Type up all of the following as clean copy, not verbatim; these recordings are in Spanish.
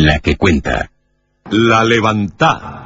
la que cuenta. La levantada.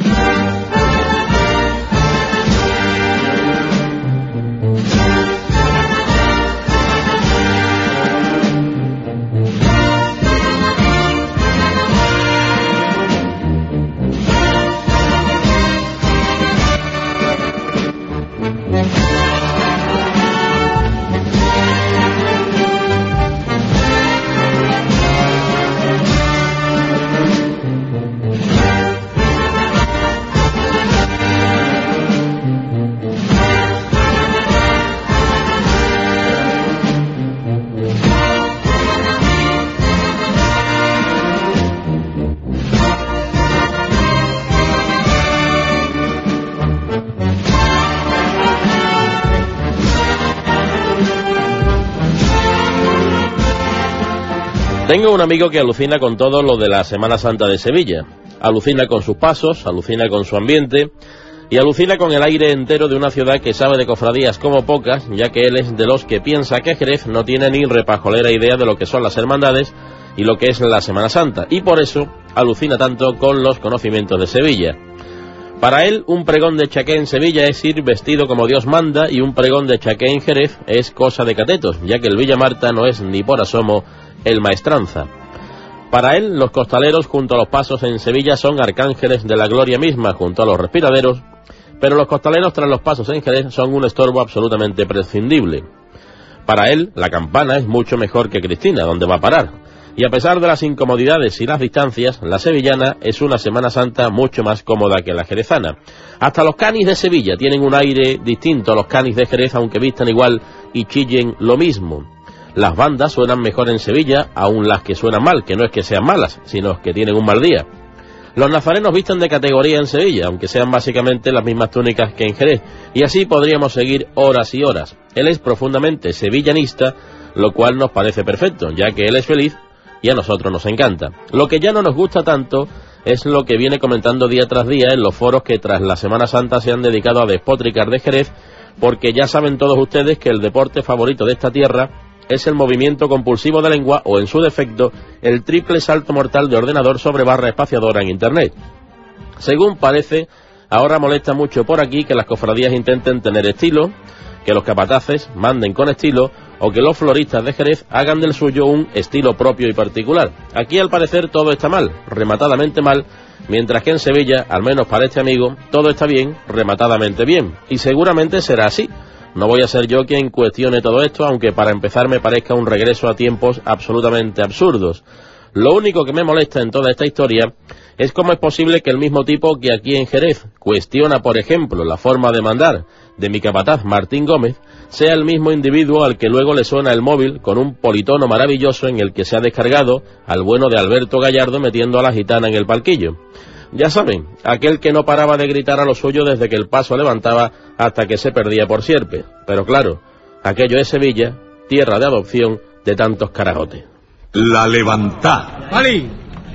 Tengo un amigo que alucina con todo lo de la Semana Santa de Sevilla. Alucina con sus pasos, alucina con su ambiente y alucina con el aire entero de una ciudad que sabe de cofradías como pocas, ya que él es de los que piensa que Jerez no tiene ni repajolera idea de lo que son las hermandades y lo que es la Semana Santa, y por eso alucina tanto con los conocimientos de Sevilla. Para él, un pregón de chaqué en Sevilla es ir vestido como Dios manda, y un pregón de chaqué en Jerez es cosa de catetos, ya que el Villa Marta no es ni por asomo el Maestranza. Para él, los costaleros junto a los pasos en Sevilla son arcángeles de la gloria misma junto a los respiraderos, pero los costaleros tras los pasos en Jerez son un estorbo absolutamente prescindible. Para él, la campana es mucho mejor que Cristina, donde va a parar, y a pesar de las incomodidades y las distancias, la sevillana es una Semana Santa mucho más cómoda que la jerezana. Hasta los canis de Sevilla tienen un aire distinto a los canis de Jerez, aunque vistan igual y chillen lo mismo. Las bandas suenan mejor en Sevilla, aun las que suenan mal, que no es que sean malas, sino que tienen un mal día. Los nazarenos visten de categoría en Sevilla, aunque sean básicamente las mismas túnicas que en Jerez, y así podríamos seguir horas y horas. Él es profundamente sevillanista, lo cual nos parece perfecto, ya que él es feliz y a nosotros nos encanta. Lo que ya no nos gusta tanto es lo que viene comentando día tras día en los foros que tras la Semana Santa se han dedicado a despotricar de Jerez, porque ya saben todos ustedes que el deporte favorito de esta tierra es el movimiento compulsivo de lengua o, en su defecto, el triple salto mortal de ordenador sobre barra espaciadora en Internet. Según parece, ahora molesta mucho por aquí que las cofradías intenten tener estilo, que los capataces manden con estilo o que los floristas de Jerez hagan del suyo un estilo propio y particular. Aquí, al parecer, todo está mal, rematadamente mal, mientras que en Sevilla, al menos para este amigo, todo está bien, rematadamente bien. Y seguramente será así. No voy a ser yo quien cuestione todo esto, aunque para empezar me parezca un regreso a tiempos absolutamente absurdos. Lo único que me molesta en toda esta historia es cómo es posible que el mismo tipo que aquí en Jerez cuestiona, por ejemplo, la forma de mandar de mi capataz Martín Gómez, sea el mismo individuo al que luego le suena el móvil con un politono maravilloso en el que se ha descargado al bueno de Alberto Gallardo metiendo a la gitana en el palquillo. Ya saben, aquel que no paraba de gritar a lo suyo desde que el paso levantaba hasta que se perdía por sierpe. Pero claro, aquello es Sevilla, tierra de adopción de tantos carajotes. La levantada. ¡Ali!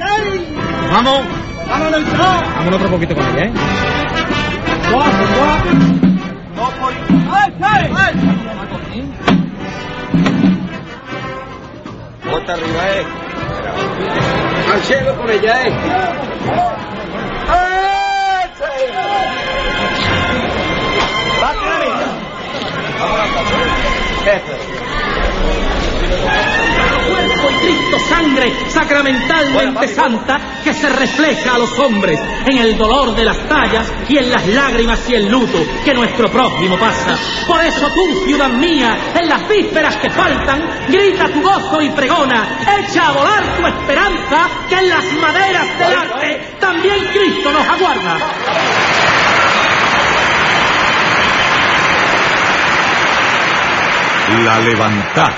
¡Vamos! ¡Vamos otro poquito con ella, Bota arriba, al cielo con ella, Cuerpo y Cristo sangre sacramentalmente santa que se refleja a los hombres en el dolor de las tallas y en las lágrimas y el luto que nuestro prójimo pasa. Por eso tú, ciudad mía, en las vísperas que faltan, grita tu gozo y pregona, echa a volar tu esperanza, que en las maderas del arte también Cristo nos aguarda. La levantada.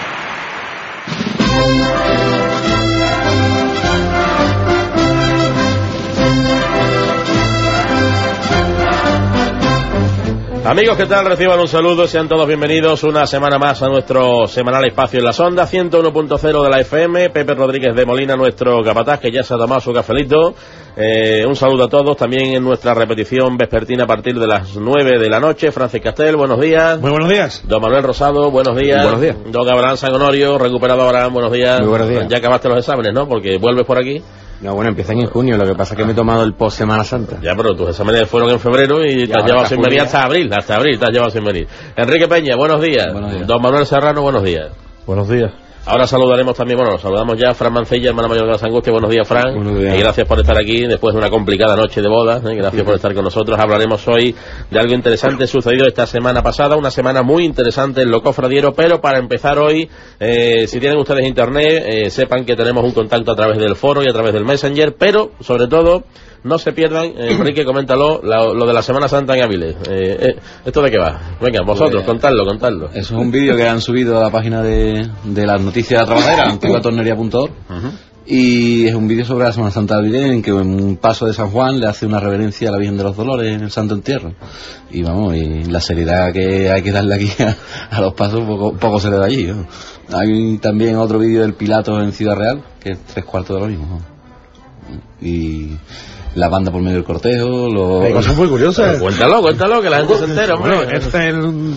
Amigos, ¿qué tal? Reciban un saludo, sean todos bienvenidos una semana más a nuestro semanal espacio en la Sonda, 101.0 de la FM. Pepe Rodríguez de Molina, nuestro capataz, que ya se ha tomado su cafelito. Un saludo a todos, también en nuestra repetición vespertina a partir de las 9 de la noche. Francis Castel, buenos días. Muy buenos días. Don Manuel Rosado, buenos días. Buenos días. Don Abraham San Honorio, recuperado Abraham, buenos días. Muy buenos días. Ya acabaste los exámenes, ¿no? Porque vuelves por aquí. No, bueno, empiezan en junio, lo que pasa es que me he tomado el post Semana Santa. Ya, pero tus exámenes fueron en febrero y te has llevado sin venir hasta abril te has llevado sin venir. Enrique Peña, buenos días. Don Manuel Serrano, buenos días. Buenos días. Ahora saludaremos también, nos saludamos ya a Fran Mancilla, hermana mayor de las Angustias. Buenos días, Fran. Buenos días. Y gracias por estar aquí después de una complicada noche de bodas. Gracias por estar con nosotros. Hablaremos hoy de algo interesante sucedido esta semana pasada, una semana muy interesante en lo cofradiero, pero para empezar hoy, si tienen ustedes internet, sepan que tenemos un contacto a través del foro y a través del Messenger, pero sobre todo no se pierdan, Enrique, coméntalo, lo de la Semana Santa en Áviles. ¿Esto de qué va? Venga, vosotros, contadlo. Eso es un vídeo que han subido a la página de las noticias de la trabajadera, antiguatornería.org, y es un vídeo sobre la Semana Santa de Áviles en que en un paso de San Juan le hace una reverencia a la Virgen de los Dolores en el Santo Entierro. Y vamos, y la seriedad que hay que darle aquí a los pasos poco se le da allí, ¿no? Hay también otro vídeo del Pilato en Ciudad Real, que es 3/4 de lo mismo, ¿no? Y la banda por medio del cortejo, hay cosas muy curiosas. Cuéntalo, que la gente se entera, hombre. Bueno, este es el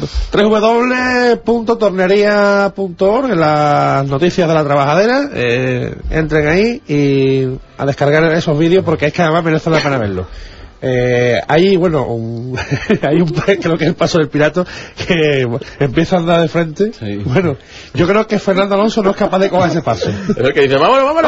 www.tornería.org, en las noticias de la trabajadera. Entren ahí y a descargar esos vídeos, porque es que además merece la pena verlo. Hay, bueno, hay creo que es el paso del Pilato, que empieza a andar de frente. Sí. Bueno, yo creo que Fernando Alonso no es capaz de coger ese paso. Es el que dice, vámonos.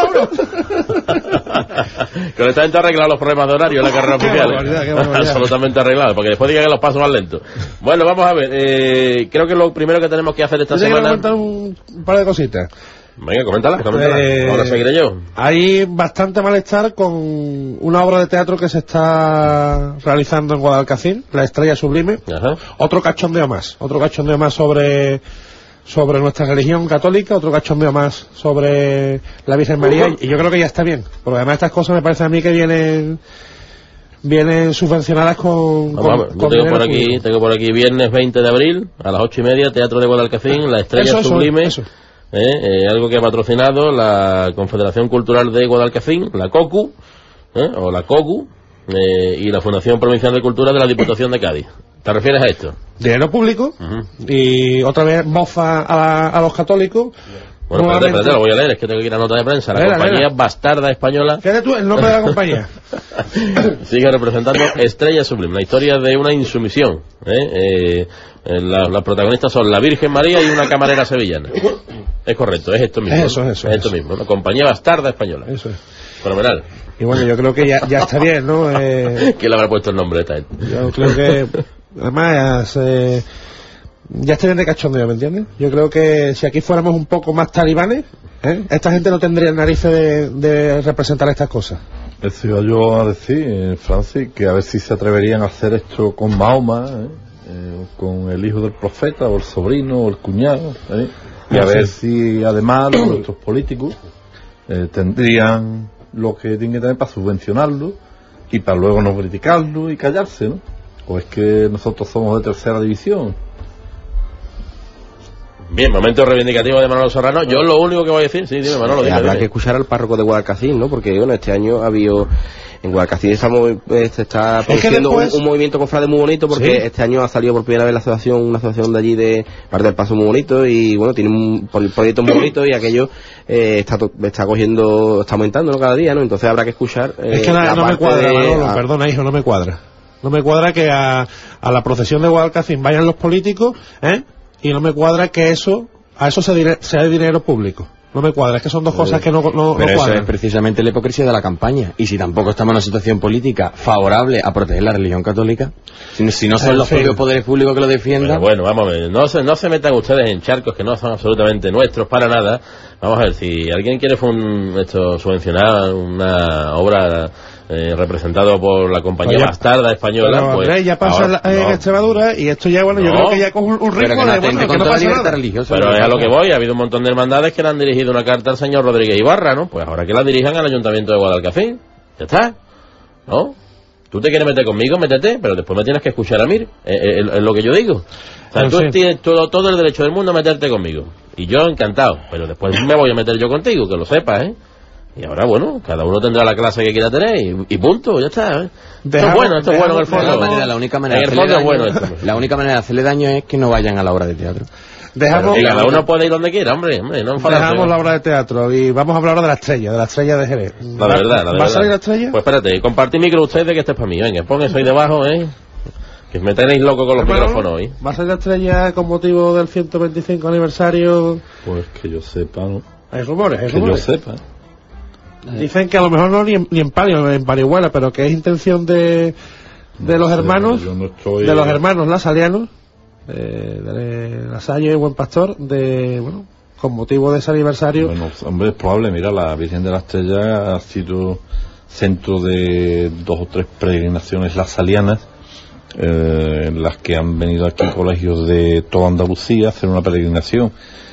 Con esta gente arreglar los problemas de horario en la carrera oficial. Absolutamente arreglado, porque después digan que los pasos más lentos. Bueno, vamos a ver, creo que lo primero que tenemos que hacer esta semana... Yo comentar un par de cositas. Venga, coméntala. Ahora seguiré yo. Hay bastante malestar con una obra de teatro que se está realizando en Guadalcacín, La Estrella Sublime. Ajá. Otro cachondeo más sobre nuestra religión católica, otro cachondeo más sobre la Virgen María, y yo creo que ya está bien, porque además estas cosas me parece a mí que vienen subvencionadas con tengo por aquí viernes 20 de abril a las 8:30, Teatro de Guadalcacín, La Estrella Sublime. Algo que ha patrocinado la Confederación Cultural de Guadalcacín, la COCU, o la COCU, y la Fundación Provincial de Cultura de la Diputación de Cádiz. ¿Te refieres a esto? Dinero público, y otra vez mofa a los católicos. Bueno, espérate, lo voy a leer, es que tengo que ir a nota de prensa. La compañía Bastarda Española... Fíjate tú el nombre de la compañía. Sigue representando Estrella Sublime, la historia de una insumisión. Las protagonistas son la Virgen María y una camarera sevillana. Es correcto, es esto mismo. Eso. Esto mismo, la compañía Bastarda Española. Eso es. Fenomenal. Y bueno, yo creo que ya está bien, ¿no? ¿Quién le habrá puesto el nombre a esta gente? Yo creo que... Además... ya está bien de cachondeo, ¿me entiendes? Yo creo que si aquí fuéramos un poco más talibanes, esta gente no tendría narices de representar estas cosas. Eso iba yo a decir, Francis, que a ver si se atreverían a hacer esto con Mahoma, con el hijo del profeta, o el sobrino, o el cuñado, y a ver si además nuestros políticos tendrían lo que tienen que tener para subvencionarlo y para luego no criticarlo y callarse, ¿no? O es que nosotros somos de tercera división. Bien, momento reivindicativo de Manolo Serrano. Yo lo único que voy a decir, sí, dime Manolo, dime. Habrá que escuchar al párroco de Guadalcacín, ¿no? Porque bueno, este año ha habido... En Guadalcacín está produciendo un movimiento cofrade muy bonito, porque este año ha salido por primera vez una asociación de allí de Parte del Paso muy bonito, y bueno, tiene un proyecto muy bonito, y aquello está aumentando, ¿no? Cada día, ¿no? Entonces habrá que escuchar... es que no me cuadra, Manolo, perdona, hijo, no me cuadra. No me cuadra que a la procesión de Guadalcacín vayan los políticos, y no me cuadra que a eso sea dinero público. No me cuadra, es que son dos cosas que no pero cuadran. Eso es precisamente la hipocresía de la campaña. Y si tampoco estamos en una situación política favorable a proteger la religión católica, si no son los propios poderes públicos que lo defiendan... Bueno, vamos a ver, no se metan ustedes en charcos que no son absolutamente nuestros para nada. Vamos a ver, si alguien quiere subvencionar una obra... representado por la compañía Bastarda Española, pero, pues Andrés, ya pasa en Extremadura, y esto ya, bueno, yo creo que ya coge un ritmo de que no pasa nada. Pero es a lo que voy, ha habido un montón de hermandades que le han dirigido una carta al señor Rodríguez Ibarra, ¿no? Pues ahora que la dirijan al Ayuntamiento de Guadalcacín, ya está, ¿no? Tú te quieres meter conmigo, métete, pero después me tienes que escuchar a mí, es lo que yo digo. O sea, tú tienes todo el derecho del mundo a meterte conmigo, y yo encantado, pero después me voy a meter yo contigo, que lo sepas, Y ahora, bueno, cada uno tendrá la clase que quiera tener y punto, ya está. Esto es bueno en el fondo. La única manera de hacerle daño es que no vayan a la obra de teatro. Dejamos, y cada uno puede ir donde quiera, hombre, no dejamos la obra de teatro y vamos a hablar ahora de la estrella de Jerez. La de verdad. ¿Va a salir la estrella? Pues espérate, compartí micro ustedes que este es para mí. Venga, pon eso ahí debajo, que me tenéis loco con los micrófonos hoy. ¿Va a salir la estrella con motivo del 125 aniversario? Pues que yo sepa, ¿no? Hay rumores. Que yo sepa. Dicen que a lo mejor no ni en Parihuela, pero que es intención de los hermanos, de los hermanos lasalianos, de Lasallo y Buen Pastor, con motivo de ese aniversario. Bueno, hombre, es probable. Mira, la Virgen de la Estrella ha sido centro de 2 o 3 peregrinaciones lasalianas, en las que han venido aquí colegios de toda Andalucía a hacer una peregrinación,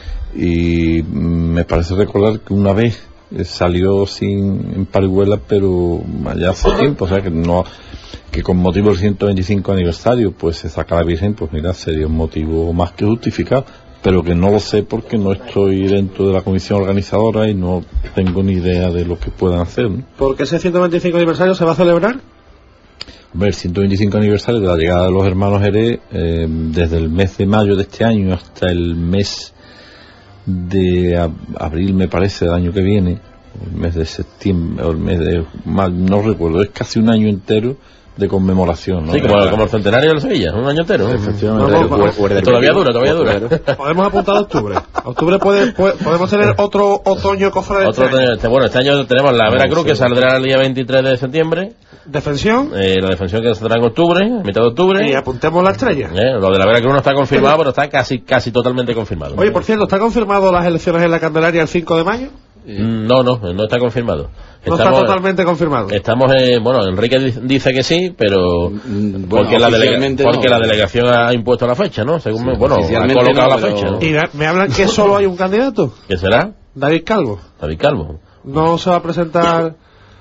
y me parece recordar que una vez salió en Parihuela, pero allá hace tiempo, o sea que con motivo del 125 aniversario pues se saca la Virgen, pues mira, sería un motivo más que justificado, pero que no lo sé porque no estoy dentro de la comisión organizadora y no tengo ni idea de lo que puedan hacer, ¿no? ¿Por qué ese 125 aniversario se va a celebrar? Hombre, el 125 aniversario de la llegada de los hermanos Jerez, desde el mes de mayo de este año hasta el mes de abril, me parece, del año que viene, el mes de septiembre, o el mes de no recuerdo, es casi un año entero de conmemoración, ¿no? Sí, como el centenario de Sevilla, un año entero. Efectivamente. Todavía dura. Podemos apuntar a octubre. Octubre podemos tener otro otoño cofre. Bueno, este año tenemos la Veracruz, que saldrá el día 23 de septiembre. ¿Defensión? La defensión que saldrá en octubre, a mitad de octubre. Y apuntemos la estrella. Lo de la Veracruz no está confirmado, pero está casi totalmente confirmado. Oye, por cierto, ¿está confirmado las elecciones en la Candelaria el 5 de mayo? No está confirmado. No está totalmente confirmado. Estamos Enrique dice que sí, pero porque la delegación ha impuesto la fecha, ¿no? Según ha colocado la fecha, ¿no? Y me hablan que solo hay un candidato. ¿Qué será? David Calvo. No se va a presentar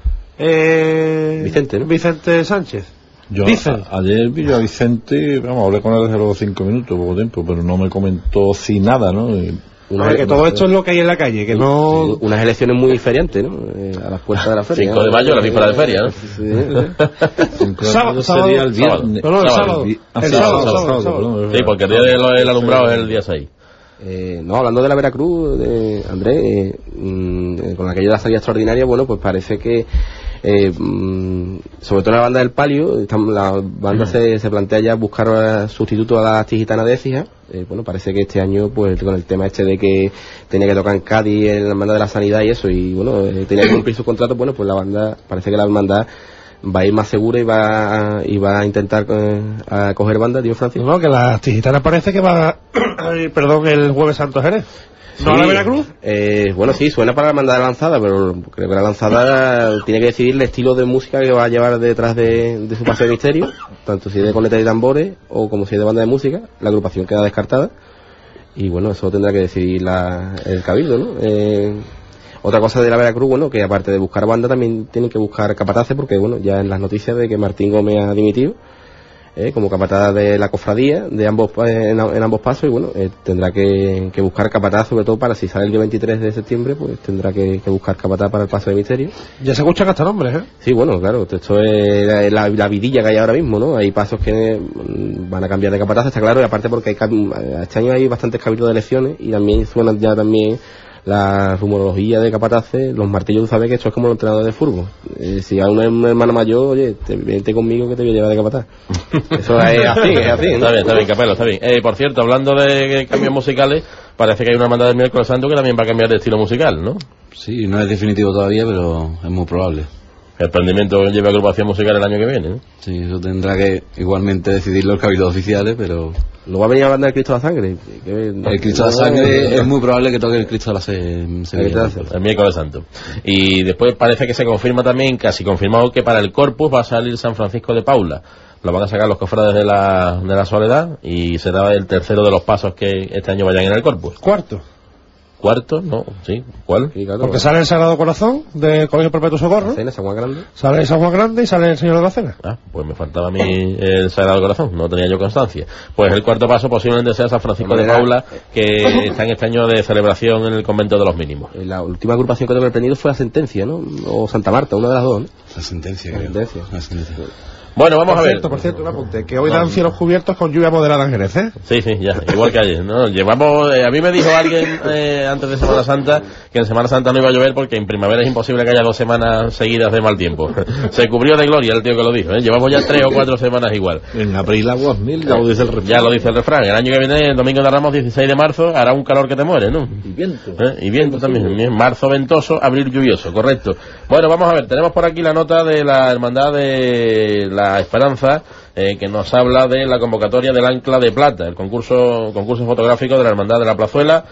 Vicente, ¿no? Vicente Sánchez. Ayer vi a Vicente, hablé con él desde los 5 minutos, poco tiempo, pero no me comentó nada, ¿no? Que todo esto es lo que hay en la calle, que no... Unas elecciones muy feriantes, ¿no? A las puertas de la feria. 5 de mayo, la víspera de feria, ¿no? Sábado sería el viernes. No, el sábado. Sí, porque el día del alumbrado es el día 6. Hablando de la Veracruz, Andrés, con aquello de la salida extraordinaria, pues parece que sobre todo la banda del Palio, la banda se plantea ya buscar sustituto a la Gitana de Écija. Parece que este año, pues con el tema de que tenía que tocar en Cádiz en la banda de la Sanidad y eso, y tenía que cumplir su contrato, pues la banda, parece que la hermandad va a ir más segura y va a intentar a coger banda, tío Francis. No, que la Gitana parece que va el Jueves Santo Jerez. ¿No a la Veracruz? Sí, suena para la hermandad de la Lanzada, pero creo que la Lanzada tiene que decidir el estilo de música que va a llevar detrás de su paseo de misterio, tanto si es de cornetas y tambores o como si es de banda de música. La agrupación queda descartada y eso tendrá que decidir el cabildo, ¿no? Otra cosa de la Veracruz, que aparte de buscar banda también tienen que buscar capataces, porque ya en las noticias de que Martín Gómez ha dimitido como capataz de la cofradía de ambos en ambos pasos, y tendrá que buscar capataz, sobre todo para si sale el día 23 de septiembre, pues tendrá que buscar capataz para el paso de misterio. Ya se escuchan hasta nombres, ¿eh? Sí, claro, esto es la vidilla que hay ahora mismo, ¿no? Hay pasos que van a cambiar de capataz, está claro, y aparte porque este año hay bastantes cabildos de elecciones y también suenan ya la rumorología de capataces, los martillos. Tú sabes que esto es como los entrenadores de fútbol. Si hay un hermano mayor, oye, vente conmigo que te voy a llevar de capataz. Eso es así, ¿no? Está bien, Capelo, está bien. Por cierto, hablando de cambios musicales, parece que hay una banda del miércoles santo que también va a cambiar de estilo musical, ¿no? Sí, no es definitivo todavía, pero es muy probable. El emprendimiento lleva agrupación musical el año que viene, ¿no? Sí, eso tendrá que igualmente decidirlo los cabildos oficiales, pero... ¿No va a venir a banda el Cristo de la Sangre? El Cristo de la Sangre es muy probable que toque el Cristo de la Sevilla. El miércoles santo. Y después parece que se confirma también, casi confirmado, que para el Corpus va a salir San Francisco de Paula. Lo van a sacar los cofrades de la Soledad y será el tercero de los pasos que este año vayan en el Corpus. ¿Cuarto? No, sí. ¿Cuál? Sí, claro. Porque sale el Sagrado Corazón del Colegio Perpetuo Socorro. San Juan Grande. Sale San Juan Grande y sale el Señor de la Cena. Pues me faltaba a mí el Sagrado Corazón, no tenía yo constancia. Pues el cuarto paso posiblemente sea San Francisco de Paula, que está en este año de celebración en el convento de los mínimos. La última agrupación que tengo aprendido fue la Sentencia, ¿no? O Santa Marta, una de las dos, ¿no? La Sentencia, creo. La Sentencia. Bueno, vamos a ver. Por cierto, un apunte, que hoy dan cielos cubiertos con lluvia moderada en Jerez, ¿eh? Sí, ya, igual que ayer, ¿no? Llevamos, a mí me dijo alguien antes de Semana Santa que en Semana Santa no iba a llover porque en primavera es imposible que haya 2 semanas seguidas de mal tiempo. Se cubrió de gloria el tío que lo dijo, ¿eh? Llevamos ya 3 o 4 semanas igual. En abril aguas mil, ya lo dice el refrán. Ya lo dice el refrán. El año que viene, el domingo de Ramos, 16 de marzo, hará un calor que te muere, ¿no? Y viento. Y viento también. Marzo ventoso, abril lluvioso, correcto. Bueno, vamos a ver, tenemos por aquí la nota de la Hermandad de la Esperanza, que nos habla de la convocatoria del Ancla de Plata, el concurso fotográfico de la Hermandad de la Plazuela,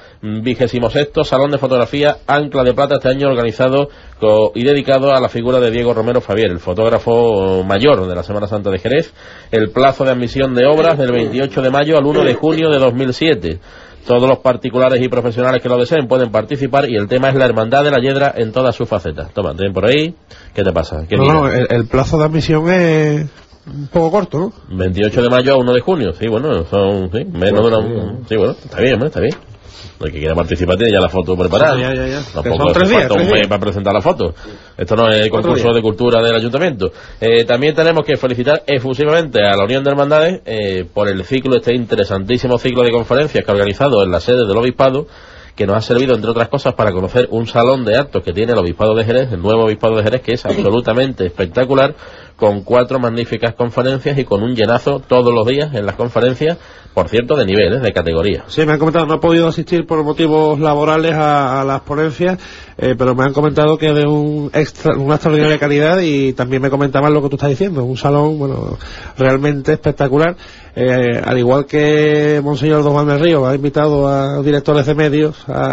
26º Salón de Fotografía Ancla de Plata, este año organizado y dedicado a la figura de Diego Romero Fabier, el fotógrafo mayor de la Semana Santa de Jerez. El plazo de admisión de obras del 28 de mayo al 1 de junio de 2007. Todos los particulares y profesionales que lo deseen pueden participar y el tema es la Hermandad de la Hiedra en todas sus facetas. Toma, ten por ahí. ¿Qué te pasa? El plazo de admisión es un poco corto, ¿no? 28 de mayo a 1 de junio. Sí, bueno, son menos de una... Sí, bueno, está bien, está bien. El que quiera participar tiene ya la foto preparada. Ya. Tampoco hace falta un mes para presentar la foto. Esto no es el concurso de cultura del ayuntamiento. También tenemos que felicitar efusivamente a la Unión de Hermandades por el ciclo, este interesantísimo ciclo de conferencias que ha organizado en la sede del Obispado, que nos ha servido, entre otras cosas, para conocer un salón de actos que tiene el Obispado de Jerez, el nuevo Obispado de Jerez, que es absolutamente espectacular, con 4 magníficas conferencias y con un llenazo todos los días en las conferencias, por cierto, de niveles, de categoría. Sí, me han comentado, no he podido asistir por motivos laborales a las ponencias, pero me han comentado que de una extraordinaria calidad, y también me comentaban lo que tú estás diciendo, un salón, bueno, realmente espectacular. Al igual que Monseñor Don Juan del Río ha invitado a directores de medios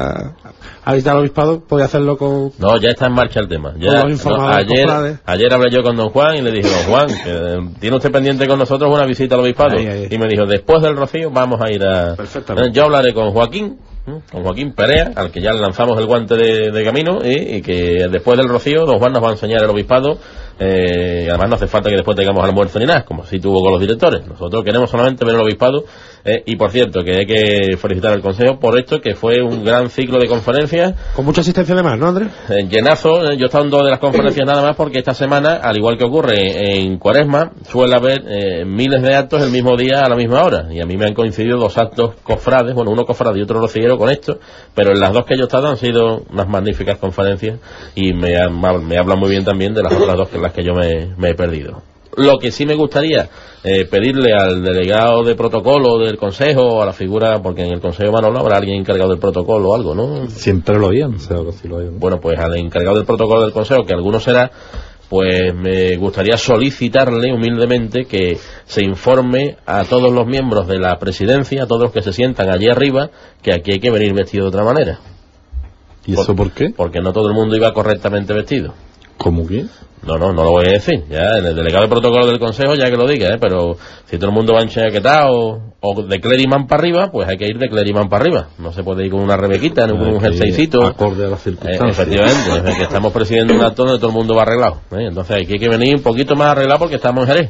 a visitar al Obispado, podía hacerlo con... No, ya está en marcha el tema. Ya, ayer hablé yo con Don Juan y le dije, Don Juan, que tiene usted pendiente con nosotros una visita al Obispado. Y me dijo, después del Rocío vamos a ir a... Yo hablaré con Joaquín Perea, al que ya le lanzamos el guante de camino, y que después del Rocío Don Juan nos va a enseñar el Obispado. Además no hace falta que después tengamos almuerzo ni nada, como si tuvo con los directores. Nosotros queremos solamente ver el Obispado, y por cierto que hay que felicitar al Consejo por esto, que fue un gran ciclo de conferencias con mucha asistencia además, ¿no, Andrés? Llenazo. Yo he estado en 2 de las conferencias nada más, porque esta semana, al igual que ocurre en Cuaresma, suele haber miles de actos el mismo día a la misma hora, y a mí me han coincidido 2 actos cofrades, bueno, uno cofrade y otro rociero con esto, pero en las 2 que yo he estado han sido unas magníficas conferencias, y me hablan muy bien también de las otras 2 que las que yo me he perdido. Lo que sí me gustaría pedirle al delegado de protocolo del Consejo, o a la figura, porque en el Consejo Manolo habrá alguien encargado del protocolo o algo, ¿no? Siempre lo habían, o sea, ahora sí lo habían. Bueno, pues al encargado del protocolo del Consejo, que alguno será, pues me gustaría solicitarle humildemente que se informe a todos los miembros de la presidencia, a todos los que se sientan allí arriba, que aquí hay que venir vestido de otra manera. ¿Y eso por qué? Porque no todo el mundo iba correctamente vestido. ¿Cómo que? No lo voy a decir. Ya en el delegado de protocolo del Consejo ya que lo diga, pero si todo el mundo va enchaquetado o de clériman para arriba, pues hay que ir de clériman para arriba. No se puede ir con una rebequita, ni con un jerseycito. Acorde a las circunstancias. Efectivamente, es que estamos presidiendo un acto donde todo el mundo va arreglado. Entonces aquí hay que venir un poquito más arreglado porque estamos en Jerez.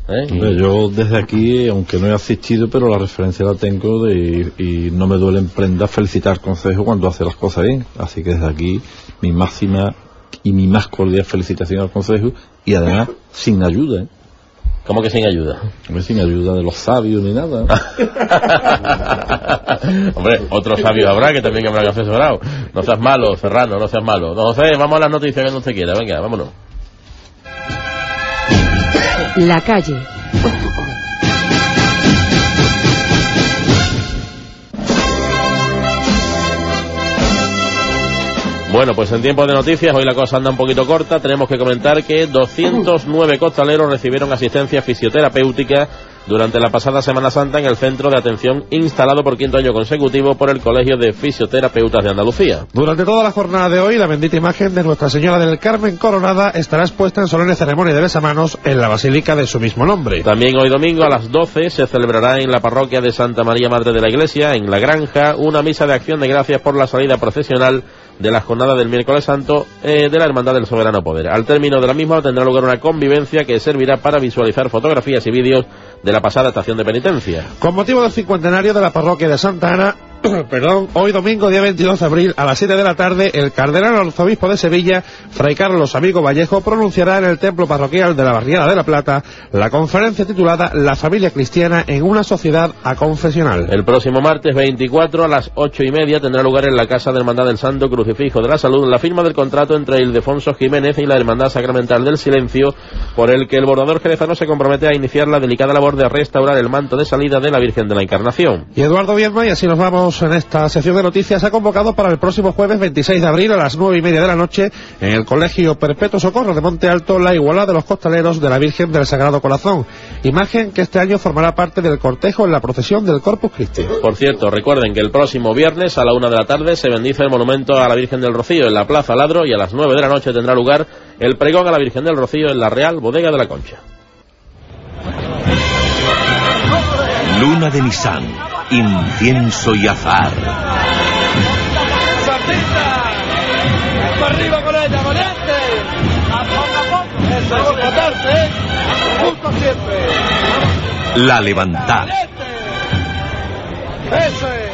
Yo desde aquí, aunque no he asistido, pero la referencia la tengo y no me duele en prenda felicitar al Consejo cuando hace las cosas bien. Así que desde aquí mi máxima y mi más cordial felicitación al Consejo, y además sin ayuda. ¿Cómo que sin ayuda? Sin ayuda de los sabios ni nada. Hombre, otros sabios habrá que también habrán asesorado. No seas malo, Serrano, no seas malo. No sé, vamos a las noticias que usted quiera. Venga, vámonos. La calle. Bueno, pues en tiempo de noticias, hoy la cosa anda un poquito corta. Tenemos que comentar que 209 costaleros recibieron asistencia fisioterapéutica durante la pasada Semana Santa en el centro de atención instalado por 5º año consecutivo por el Colegio de Fisioterapeutas de Andalucía. Durante toda la jornada de hoy, la bendita imagen de Nuestra Señora del Carmen Coronada estará expuesta en solemne ceremonia de besamanos en la basílica de su mismo nombre. También hoy domingo a las 12 se celebrará en la parroquia de Santa María Madre de la Iglesia, en La Granja, una misa de acción de gracias por la salida procesional de la jornada del miércoles santo de la Hermandad del Soberano Poder. Al término de la misma tendrá lugar una convivencia que servirá para visualizar fotografías y vídeos de la pasada estación de penitencia. Con motivo del 50º de la parroquia de Santa Ana, hoy domingo, día 22 de abril, a las 7 de la tarde, el cardenal arzobispo de Sevilla, Fray Carlos Amigo Vallejo, pronunciará en el templo parroquial de la Barriada de la Plata la conferencia titulada La familia cristiana en una sociedad aconfesional. El próximo martes 24 a las 8:30 tendrá lugar en la Casa de Hermandad del Santo Crucifijo de la Salud la firma del contrato entre Ildefonso Jiménez y la Hermandad Sacramental del Silencio, por el que el bordador jerezano se compromete a iniciar la delicada labor de restaurar el manto de salida de la Virgen de la Encarnación. Y Eduardo Viedma, y así nos vamos en esta sección de noticias, ha convocado para el próximo jueves 26 de abril a las 9:30 de la noche en el Colegio Perpetuo Socorro de Monte Alto la igualada de los costaleros de la Virgen del Sagrado Corazón, imagen que este año formará parte del cortejo en la procesión del Corpus Christi. Por cierto, recuerden que el próximo viernes a la 1 de la tarde se bendice el monumento a la Virgen del Rocío en la Plaza Ladro, y a las 9 de la noche tendrá lugar el pregón a la Virgen del Rocío en la Real Bodega de la Concha. Luna de Nisán, incienso y azahar. ¡Santita! ¡Arriba con ella, valiente! ¡A poco! ¡Eso es botarse! ¡Justo siempre! La Levantá. ¡Eso es!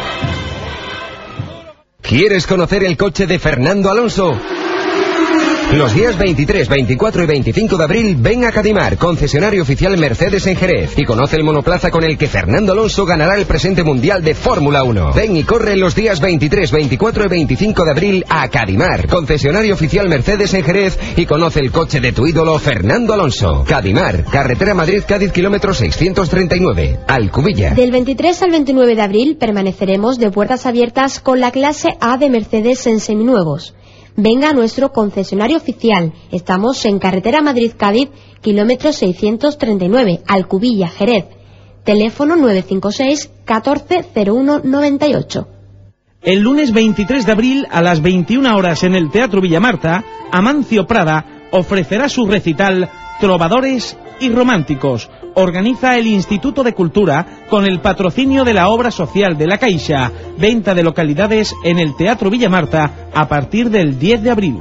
¿Quieres conocer el coche de Fernando Alonso? Los días 23, 24 y 25 de abril ven a Cadimar, concesionario oficial Mercedes en Jerez, y conoce el monoplaza con el que Fernando Alonso ganará el presente mundial de Fórmula 1. Ven y corre los días 23, 24 y 25 de abril a Cadimar, concesionario oficial Mercedes en Jerez, y conoce el coche de tu ídolo Fernando Alonso. Cadimar, carretera Madrid-Cádiz, kilómetro 639, Alcubilla. Del 23 al 29 de abril permaneceremos de puertas abiertas con la clase A de Mercedes en seminuevos. Venga a nuestro concesionario oficial. Estamos en carretera Madrid-Cádiz, kilómetro 639, Alcubilla, Jerez. Teléfono 956 14 01 98. El lunes 23 de abril a las 21 horas en el Teatro Villamarta, Amancio Prada ofrecerá su recital Trovadores y Románticos. Organiza el Instituto de Cultura con el patrocinio de la obra social de la Caixa. Venta de localidades en el Teatro Villamarta a partir del 10 de abril.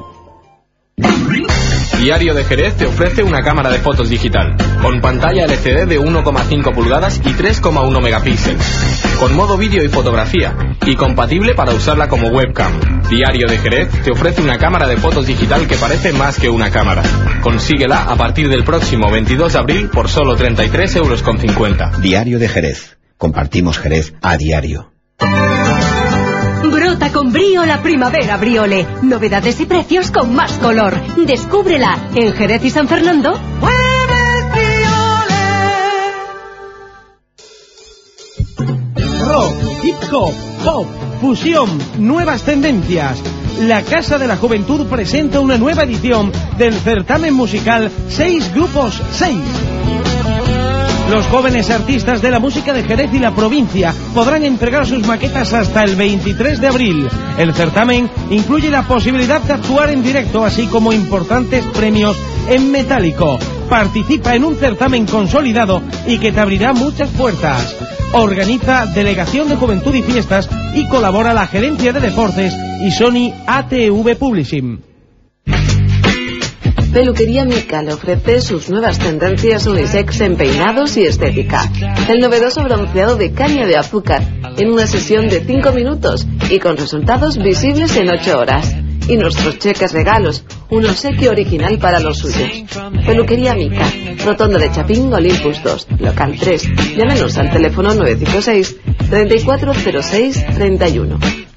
Diario de Jerez te ofrece una cámara de fotos digital, con pantalla LCD de 1,5 pulgadas y 3,1 megapíxeles, con modo vídeo y fotografía, y compatible para usarla como webcam. Diario de Jerez te ofrece una cámara de fotos digital que parece más que una cámara. Consíguela a partir del próximo 22 de abril por solo 33,50 €. Diario de Jerez. Compartimos Jerez a diario. Brota con brío la primavera Briole. Novedades y precios con más color. Descúbrela en Jerez y San Fernando. Rock, hip hop, pop, fusión, nuevas tendencias. La Casa de la Juventud presenta una nueva edición del certamen musical 6 grupos 6. Los jóvenes artistas de la música de Jerez y la provincia podrán entregar sus maquetas hasta el 23 de abril. El certamen incluye la posibilidad de actuar en directo, así como importantes premios en metálico. Participa en un certamen consolidado y que te abrirá muchas puertas. Organiza Delegación de Juventud y Fiestas y colabora la Gerencia de Deportes y Sony ATV Publishing. Peluquería Mica le ofrece sus nuevas tendencias unisex en peinados y estética. El novedoso bronceado de caña de azúcar en una sesión de 5 minutos y con resultados visibles en 8 horas. Y nuestros cheques regalos, un obsequio original para los suyos. Peluquería Mica, Rotonda de Chapín, Olympus 2, local 3. Llámenos al teléfono 956 3406 31.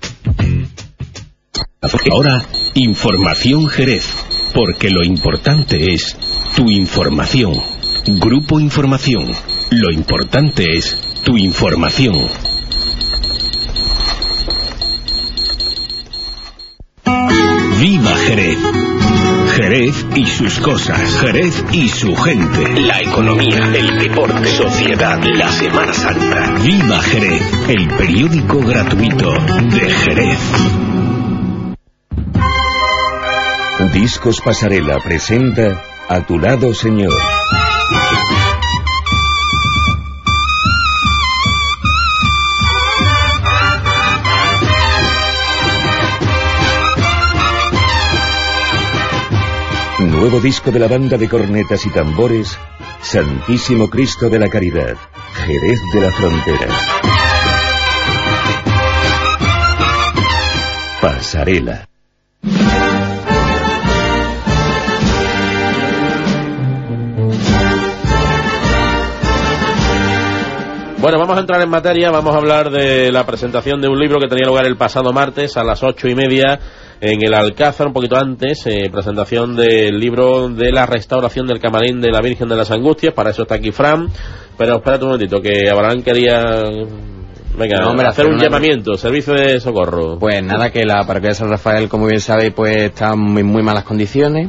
Ahora, Información Jerez, porque lo importante es tu información. Grupo Información, lo importante es tu información. ¡Viva Jerez! Jerez y sus cosas, Jerez y su gente, la economía, el deporte, sociedad, la Semana Santa. ¡Viva Jerez! El periódico gratuito de Jerez. Discos Pasarela presenta A tu lado, señor. Nuevo disco de la banda de cornetas y tambores, Santísimo Cristo de la Caridad, Jerez de la Frontera. Pasarela. Bueno, vamos a entrar en materia, vamos a hablar de la presentación de un libro que tenía lugar el pasado martes a las 8:30 en el Alcázar, un poquito antes, presentación del libro de la restauración del camarín de la Virgen de las Angustias. Para eso está aquí Fran, pero espérate un momentito, que Abraham quería... Venga, no, hombre, hacer un llamamiento, servicio de socorro. Pues nada, que la parroquia de San Rafael, como bien sabéis, pues está en muy malas condiciones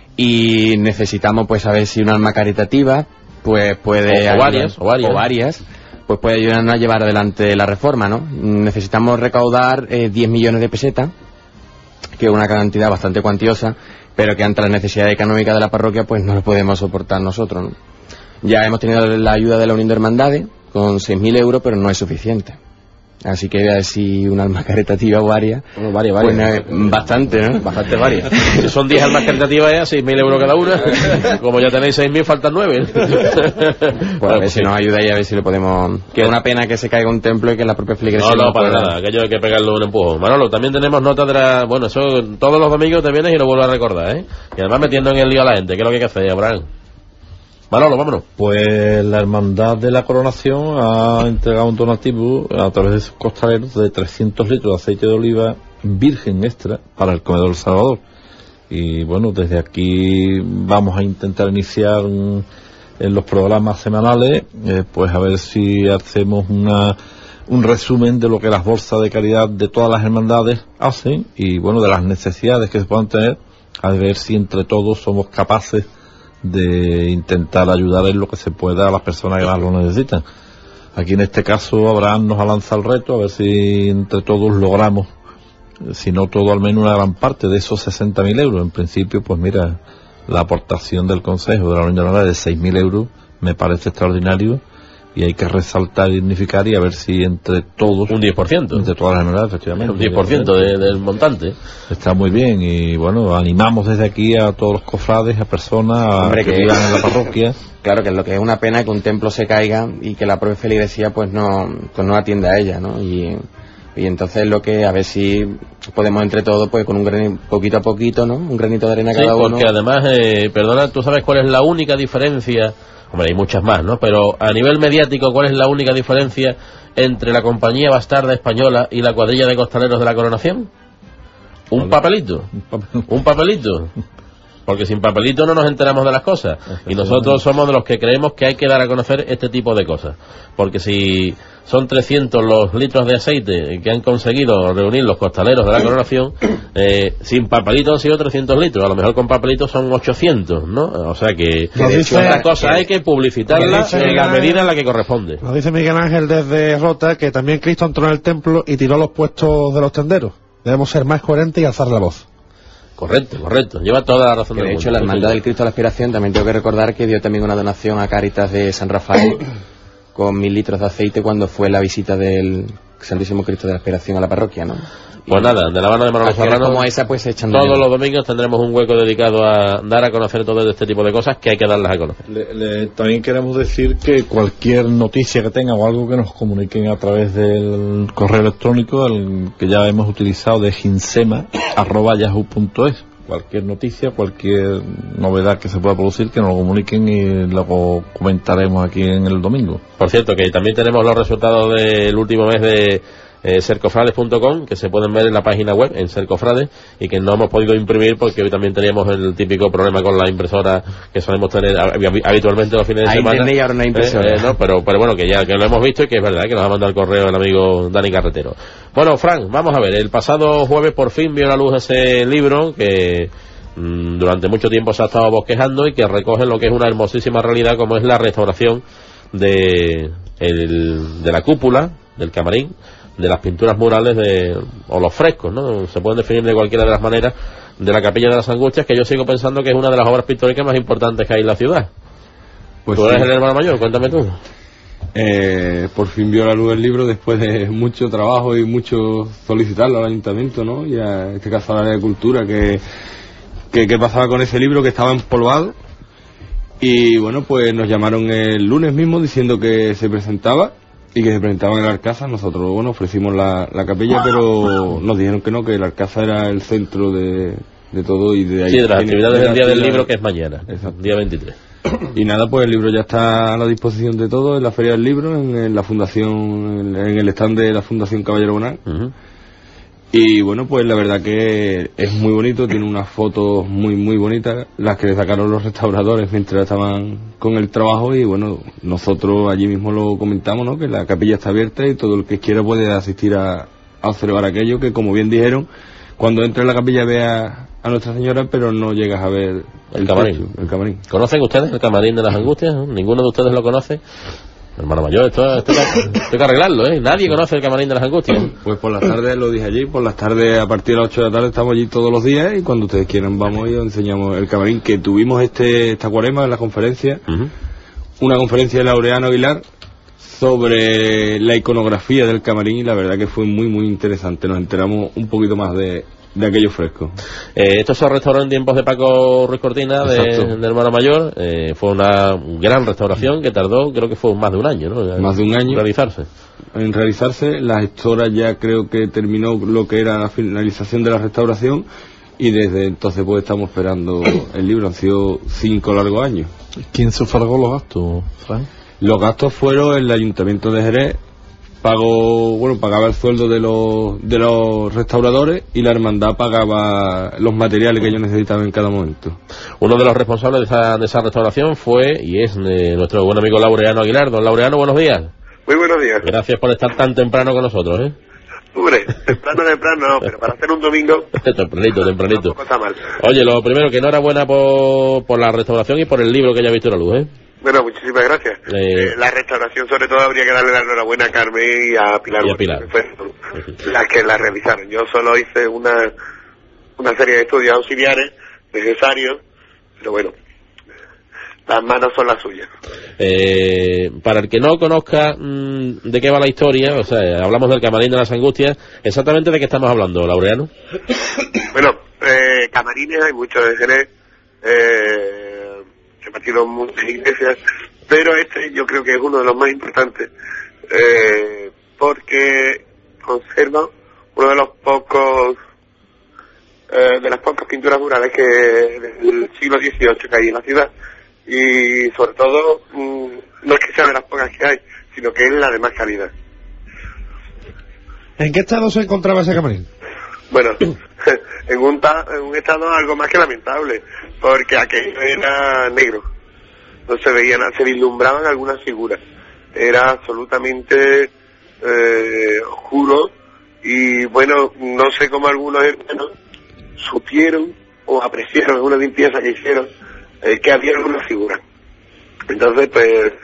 y necesitamos pues saber si un alma caritativa pues puede... O varias. Pues puede ayudarnos a llevar adelante la reforma, ¿no? Necesitamos recaudar 10 millones de pesetas, que es una cantidad bastante cuantiosa, pero que ante las necesidades económicas de la parroquia pues no lo podemos soportar nosotros, ¿no? Ya hemos tenido la ayuda de la Unión de Hermandades con 6.000 euros, pero no es suficiente. Así que a ver si un alma caritativa o varias. Bueno, varias. Pues bastante, ¿no? Bastante varias. Si son 10 almas caritativas ya, 6.000 euros cada una. Como ya tenéis 6.000, faltan 9. Pues a ver si nos ayuda y a ver si le podemos... Que es una pena que se caiga un templo y que la propia feligresía... No, para nada. Aquello hay que pegarle un empujón. Manolo, también tenemos notas de la... Bueno, eso todos los domingos te vienes y lo vuelvo a recordar, ¿eh? Y además metiendo en el lío a la gente. ¿Qué es lo que hay que hacer, Abraham? Manolo, vámonos. Pues la Hermandad de la Coronación ha entregado un donativo a través de sus costaleros de 300 litros de aceite de oliva virgen extra para el comedor del Salvador. Y bueno, desde aquí vamos a intentar iniciar en los programas semanales, pues a ver si hacemos un resumen de lo que las bolsas de caridad de todas las hermandades hacen y bueno, de las necesidades que se puedan tener, a ver si entre todos somos capaces de intentar ayudar en lo que se pueda a las personas que más lo necesitan. Aquí en este caso Abraham nos ha lanzado el reto, a ver si entre todos logramos, si no todo, al menos una gran parte de esos 60.000 euros. En principio, pues mira, la aportación del Consejo de la Unión de Hermandades de 6.000 euros me parece extraordinario y hay que resaltar y dignificar y a ver si entre todos... Un 10%. Entre todas las hermandades, efectivamente. Un 10% del montante. Está muy bien y bueno, animamos desde aquí a todos los cofrades, a personas que vivan en la parroquia. Claro, que lo que es una pena que un templo se caiga y que la propia feligresía pues no atienda a ella, ¿no? Y entonces lo que a ver si podemos entre todos pues con poquito a poquito, ¿no? Un granito de arena cada uno. Sí, porque además, perdona, ¿tú sabes cuál es la única diferencia? Hombre, hay muchas más, ¿no? Pero a nivel mediático, ¿cuál es la única diferencia entre la Compañía Bastarda Española y la cuadrilla de costaleros de la Coronación? Un papelito. Porque sin papelito no nos enteramos de las cosas. Y nosotros somos de los que creemos que hay que dar a conocer este tipo de cosas. Porque si son 300 los litros de aceite que han conseguido reunir los costaleros de la Coronación, sin papelito han sido 300 litros. A lo mejor con papelito son 800, ¿no? O sea que otra cosa hay que publicitarla en la medida en la que corresponde. Nos dice Miguel Ángel desde Rota que también Cristo entró en el templo y tiró los puestos de los tenderos. Debemos ser más coherentes y alzar la voz. Correcto, lleva toda la razón del mundo. De hecho, la Hermandad del Cristo de la Aspiración también tengo que recordar que dio también una donación a Cáritas de San Rafael con 1.000 litros de aceite cuando fue la visita del Santísimo Cristo de la Aspiración a la parroquia, ¿no? Pues nada, de la mano de Manolo Serrano, como esa, pues, todos los domingos tendremos un hueco dedicado a dar a conocer todo este tipo de cosas que hay que darlas a conocer. También queremos decir que cualquier noticia que tengan o algo que nos comuniquen a través del correo electrónico, el que ya hemos utilizado, de ginsema@yahoo.es. Cualquier noticia, cualquier novedad que se pueda producir, que nos lo comuniquen y luego comentaremos aquí en el domingo. Por cierto, que también tenemos los resultados del último mes de cercofrades.com, que se pueden ver en la página web, en Cercofrades, y que no hemos podido imprimir porque hoy también teníamos el típico problema con la impresora que solemos tener habitualmente los fines de semana. Y ahora una impresora. ¿No? Pero bueno, que ya que lo hemos visto y que es verdad que nos ha mandado el correo el amigo Dani Carretero. Bueno, Fran, vamos a ver, el pasado jueves por fin vio la luz ese libro que durante mucho tiempo se ha estado bosquejando y que recoge lo que es una hermosísima realidad como es la restauración de la cúpula, del camarín, de las pinturas murales o los frescos, ¿no? Se pueden definir de cualquiera de las maneras, de la Capilla de las Angustias, que yo sigo pensando que es una de las obras pictóricas más importantes que hay en la ciudad. Pues tú eres el hermano mayor, cuéntame tú. Por fin vio la luz el libro después de mucho trabajo y mucho solicitarlo al ayuntamiento, ¿no? Y a este caso a la área de cultura, que pasaba con ese libro que estaba empolvado. Y bueno, pues nos llamaron el lunes mismo diciendo que se presentaba y que se presentaban en el Alcázar. Nosotros, bueno, ofrecimos la capilla, pero nos dijeron que no, que el Alcázar era el centro de todo y de ahí. Sí, de las actividades del Día del Libro, que es mañana, día 23. Y nada, pues el libro ya está a la disposición de todos en la Feria del Libro, en la fundación, en el stand de la Fundación Caballero Bonal. Y bueno, pues la verdad que es muy bonito, tiene unas fotos muy muy bonitas, las que le sacaron los restauradores mientras estaban con el trabajo, y bueno, nosotros allí mismo lo comentamos, ¿no? Que la capilla está abierta y todo el que quiera puede asistir a observar aquello, que como bien dijeron, cuando entra en la capilla ve a Nuestra Señora, pero no llegas a ver el camarín. ¿Conocen ustedes el camarín de las Angustias? ¿Ninguno de ustedes lo conoce? Hermano mayor, esto hay que arreglarlo, ¿eh? Nadie conoce el camarín de las Angustias. Pues por las tardes, lo dije allí, por las tardes a partir de las 8 de la tarde estamos allí todos los días, y cuando ustedes quieran vamos y os enseñamos el camarín, que tuvimos esta cuaresma en la conferencia, una conferencia de Laureano Aguilar sobre la iconografía del camarín, y la verdad que fue muy muy interesante, nos enteramos un poquito más de aquello fresco. Esto se restauró en tiempos de Paco Ruiz Cortina, de Hermano Mayor. Fue una gran restauración que tardó, creo que fue más de un año, ¿no? Más de un año en realizarse. La gestora ya creo que terminó lo que era la finalización de la restauración, y desde entonces pues estamos esperando el libro. Han sido 5 largos años. ¿Quién sufragó los gastos, Frank? Los gastos fueron el Ayuntamiento de Jerez. Pagaba el sueldo de los restauradores, y la hermandad pagaba los materiales que ellos necesitaban en cada momento. Uno de los responsables de esa restauración fue y es nuestro buen amigo Laureano Aguilar. Don Laureano, buenos días. Muy buenos días. Gracias por estar tan temprano con nosotros, ¿eh? Hombre, temprano no, pero para hacer un domingo... tempranito. Tampoco está mal. Oye, lo primero, que enhorabuena por la restauración y por el libro que ya ha visto la luz, ¿eh? Bueno, muchísimas gracias. La restauración, sobre todo, habría que darle la enhorabuena a Carmen y a Pilar. Que fueron las que la realizaron. Yo solo hice una serie de estudios auxiliares necesarios, pero bueno, las manos son las suyas. Para el que no conozca de qué va la historia, o sea, hablamos del camarín de las Angustias, ¿exactamente de qué estamos hablando, Laureano? Bueno, camarines hay muchos en Jerez, repartido en muchas iglesias, pero este yo creo que es uno de los más importantes, porque conserva uno de los pocos de las pocas pinturas murales que del siglo XVIII que hay en la ciudad, y sobre todo no es que sea de las pocas que hay, sino que es la de más calidad. ¿En qué estado se encontraba ese camarín? Bueno, en un estado algo más que lamentable, porque aquello era negro, no se veían, se vislumbraban algunas figuras, era absolutamente oscuro, y bueno, no sé cómo algunos hermanos supieron o apreciaron una limpieza que hicieron, que había algunas figuras. Entonces pues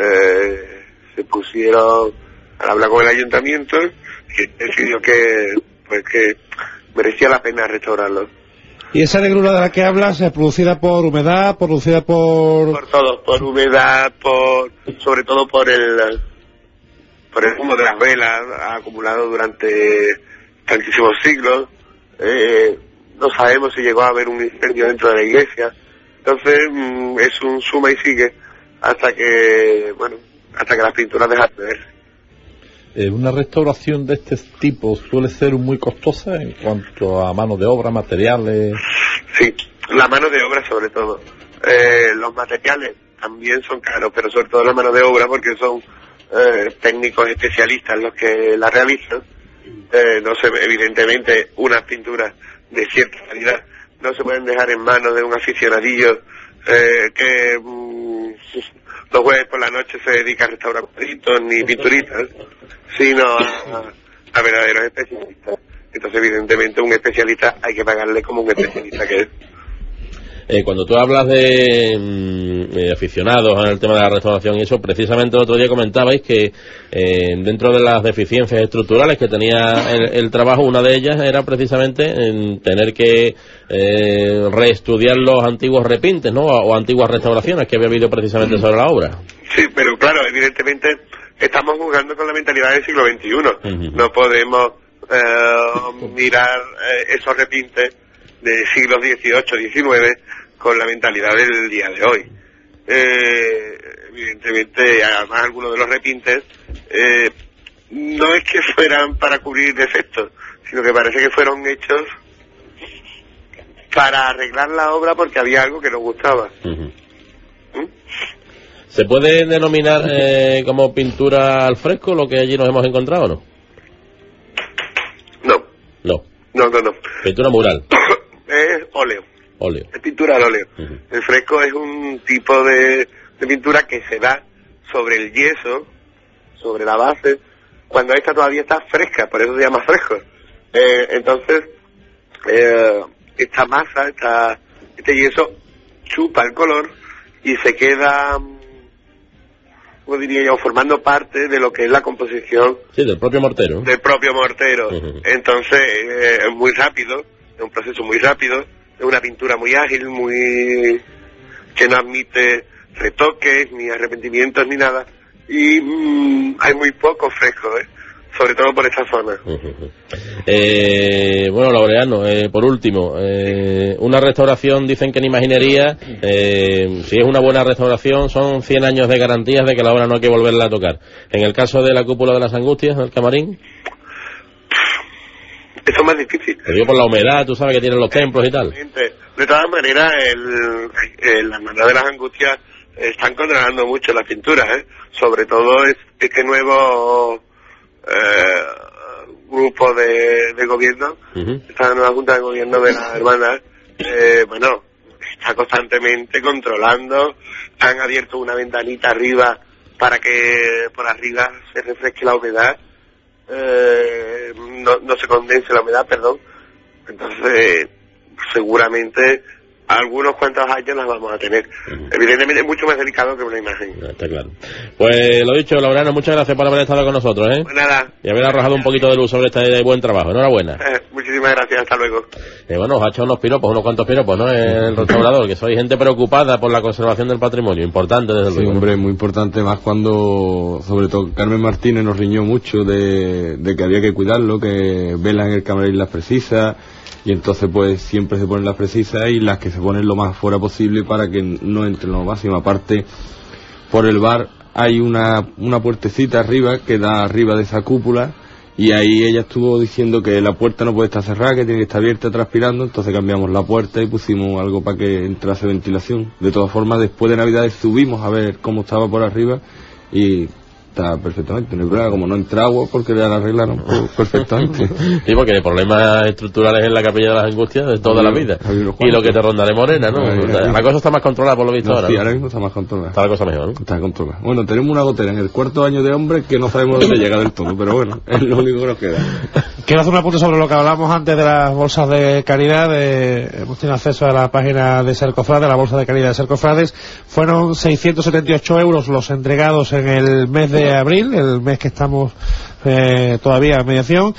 se pusieron a hablar con el ayuntamiento, que decidió que merecía la pena restaurarlo. ¿Y esa negrura de la que hablas es producida por humedad, producida por todo, por humedad, sobre todo por el humo de las velas acumulado durante tantísimos siglos? No sabemos si llegó a haber un incendio dentro de la iglesia. Entonces es un suma y sigue hasta que las pinturas dejan de verse. Una restauración de este tipo suele ser muy costosa en cuanto a mano de obra, materiales. Sí, la mano de obra sobre todo. Los materiales también son caros, pero sobre todo la mano de obra, porque son técnicos especialistas los que la realizan. No se, evidentemente, unas pinturas de cierta calidad no se pueden dejar en manos de un aficionadillo que los jueves por la noche se dedica a restaurar cuadritos ni pinturitas, sino a verdaderos especialistas. Entonces, evidentemente, un especialista hay que pagarle como un especialista que es. Cuando tú hablas de aficionados al tema de la restauración y eso, precisamente el otro día comentabais que dentro de las deficiencias estructurales que tenía el trabajo, una de ellas era precisamente en tener que reestudiar los antiguos repintes, ¿no? O antiguas restauraciones que había habido precisamente sobre la obra. Sí, pero claro, evidentemente estamos jugando con la mentalidad del siglo XXI. No podemos mirar esos repintes de siglos XVIII, XIX con la mentalidad del día de hoy. evidentemente, además algunos de los repintes, no es que fueran para cubrir defectos, sino que parece que fueron hechos para arreglar la obra porque había algo que nos gustaba. ¿Se puede denominar como pintura al fresco lo que allí nos hemos encontrado o no? No. No. Pintura mural. Es óleo. Es pintura al óleo. El fresco es un tipo de pintura que se da sobre el yeso, sobre la base, cuando esta todavía está fresca, por eso se llama fresco. Entonces, esta masa, este yeso chupa el color y se queda, ¿cómo diría yo?, formando parte de lo que es la composición. Sí, del propio mortero. Entonces, es muy rápido, es un proceso muy rápido, es una pintura muy ágil, que no admite retoques, ni arrepentimientos, ni nada. Y hay muy poco fresco, sobre todo por esta zona. Bueno, Laureano, por último, una restauración, dicen que en imaginería, si es una buena restauración, son 100 años de garantías de que la obra no hay que volverla a tocar. En el caso de la cúpula de las Angustias, el camarín, eso es más difícil. te digo por la humedad, tú sabes que tienen los templos y tal. De todas maneras, la hermandad de las Angustias están controlando mucho las pinturas, sobre todo este nuevo grupo de gobierno, esta nueva junta de gobierno de la hermandad, está constantemente controlando. Han abierto una ventanita arriba para que por arriba se refresque la humedad, no se condense la humedad, perdón. Entonces, seguramente algunos cuantos años las vamos a tener. Evidentemente es mucho más delicado que una imagen. Está claro. Pues lo dicho, Laureano, muchas gracias por haber estado con nosotros, Pues nada. Y haber arrojado un poquito de luz sobre este buen trabajo. Enhorabuena. Muchísimas gracias, hasta luego. Bueno, os ha echado unos cuantos piropos, ¿no? El restaurador, que sois gente preocupada por la conservación del patrimonio. Importante, desde luego. Sí, hombre, muy importante, más cuando, sobre todo, Carmen Martínez nos riñó mucho de que había que cuidarlo, que velas en el camarín las precisas. Y entonces pues siempre se ponen las precisas y las que se ponen lo más fuera posible para que no entren lo máximo. Aparte, por el bar hay una puertecita arriba que da arriba de esa cúpula, y ahí ella estuvo diciendo que la puerta no puede estar cerrada, que tiene que estar abierta transpirando. Entonces cambiamos la puerta y pusimos algo para que entrase ventilación. De todas formas, después de Navidades subimos a ver cómo estaba por arriba y está perfectamente, no hay problema, como no entra agua porque ya la arreglaron perfectamente. Sí, porque hay problemas estructurales en la Capilla de las Angustias de toda la vida. Y lo que te rondaré Morena, ¿no? La cosa está más controlada por lo visto ahora. Sí, ahora mismo está más controlada. Está la cosa mejor, ¿no? Está controlada. Bueno, tenemos una gotera en el cuarto año de hombre que no sabemos dónde llega del todo, pero bueno, es lo único que nos queda. Quiero hacer un apunte sobre lo que hablamos antes de las bolsas de caridad. Hemos tenido acceso a la página de Ser Cofrade, la bolsa de caridad de Ser Cofrades. Fueron 678 euros los entregados en el mes de abril, el mes que estamos todavía a mediación.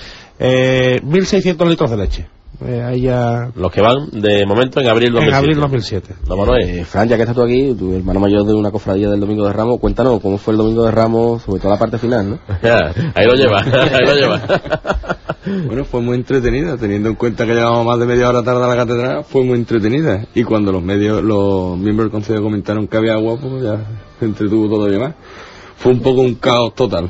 1.600 litros de leche. Ahí ya... Los que van de momento en abril 2007. En abril 2007. Fran, ya que estás tú aquí, tu hermano mayor de una cofradía del Domingo de Ramos, cuéntanos cómo fue el Domingo de Ramos, sobre todo la parte final, ¿no? Ahí lo lleva, ahí lo lleva. Bueno, fue muy entretenida, teniendo en cuenta que llevamos más de media hora tarde a la catedral, fue muy entretenida. Y cuando los miembros del consejo comentaron que había agua, pues ya se entretuvo todo y demás. Fue un poco un caos total,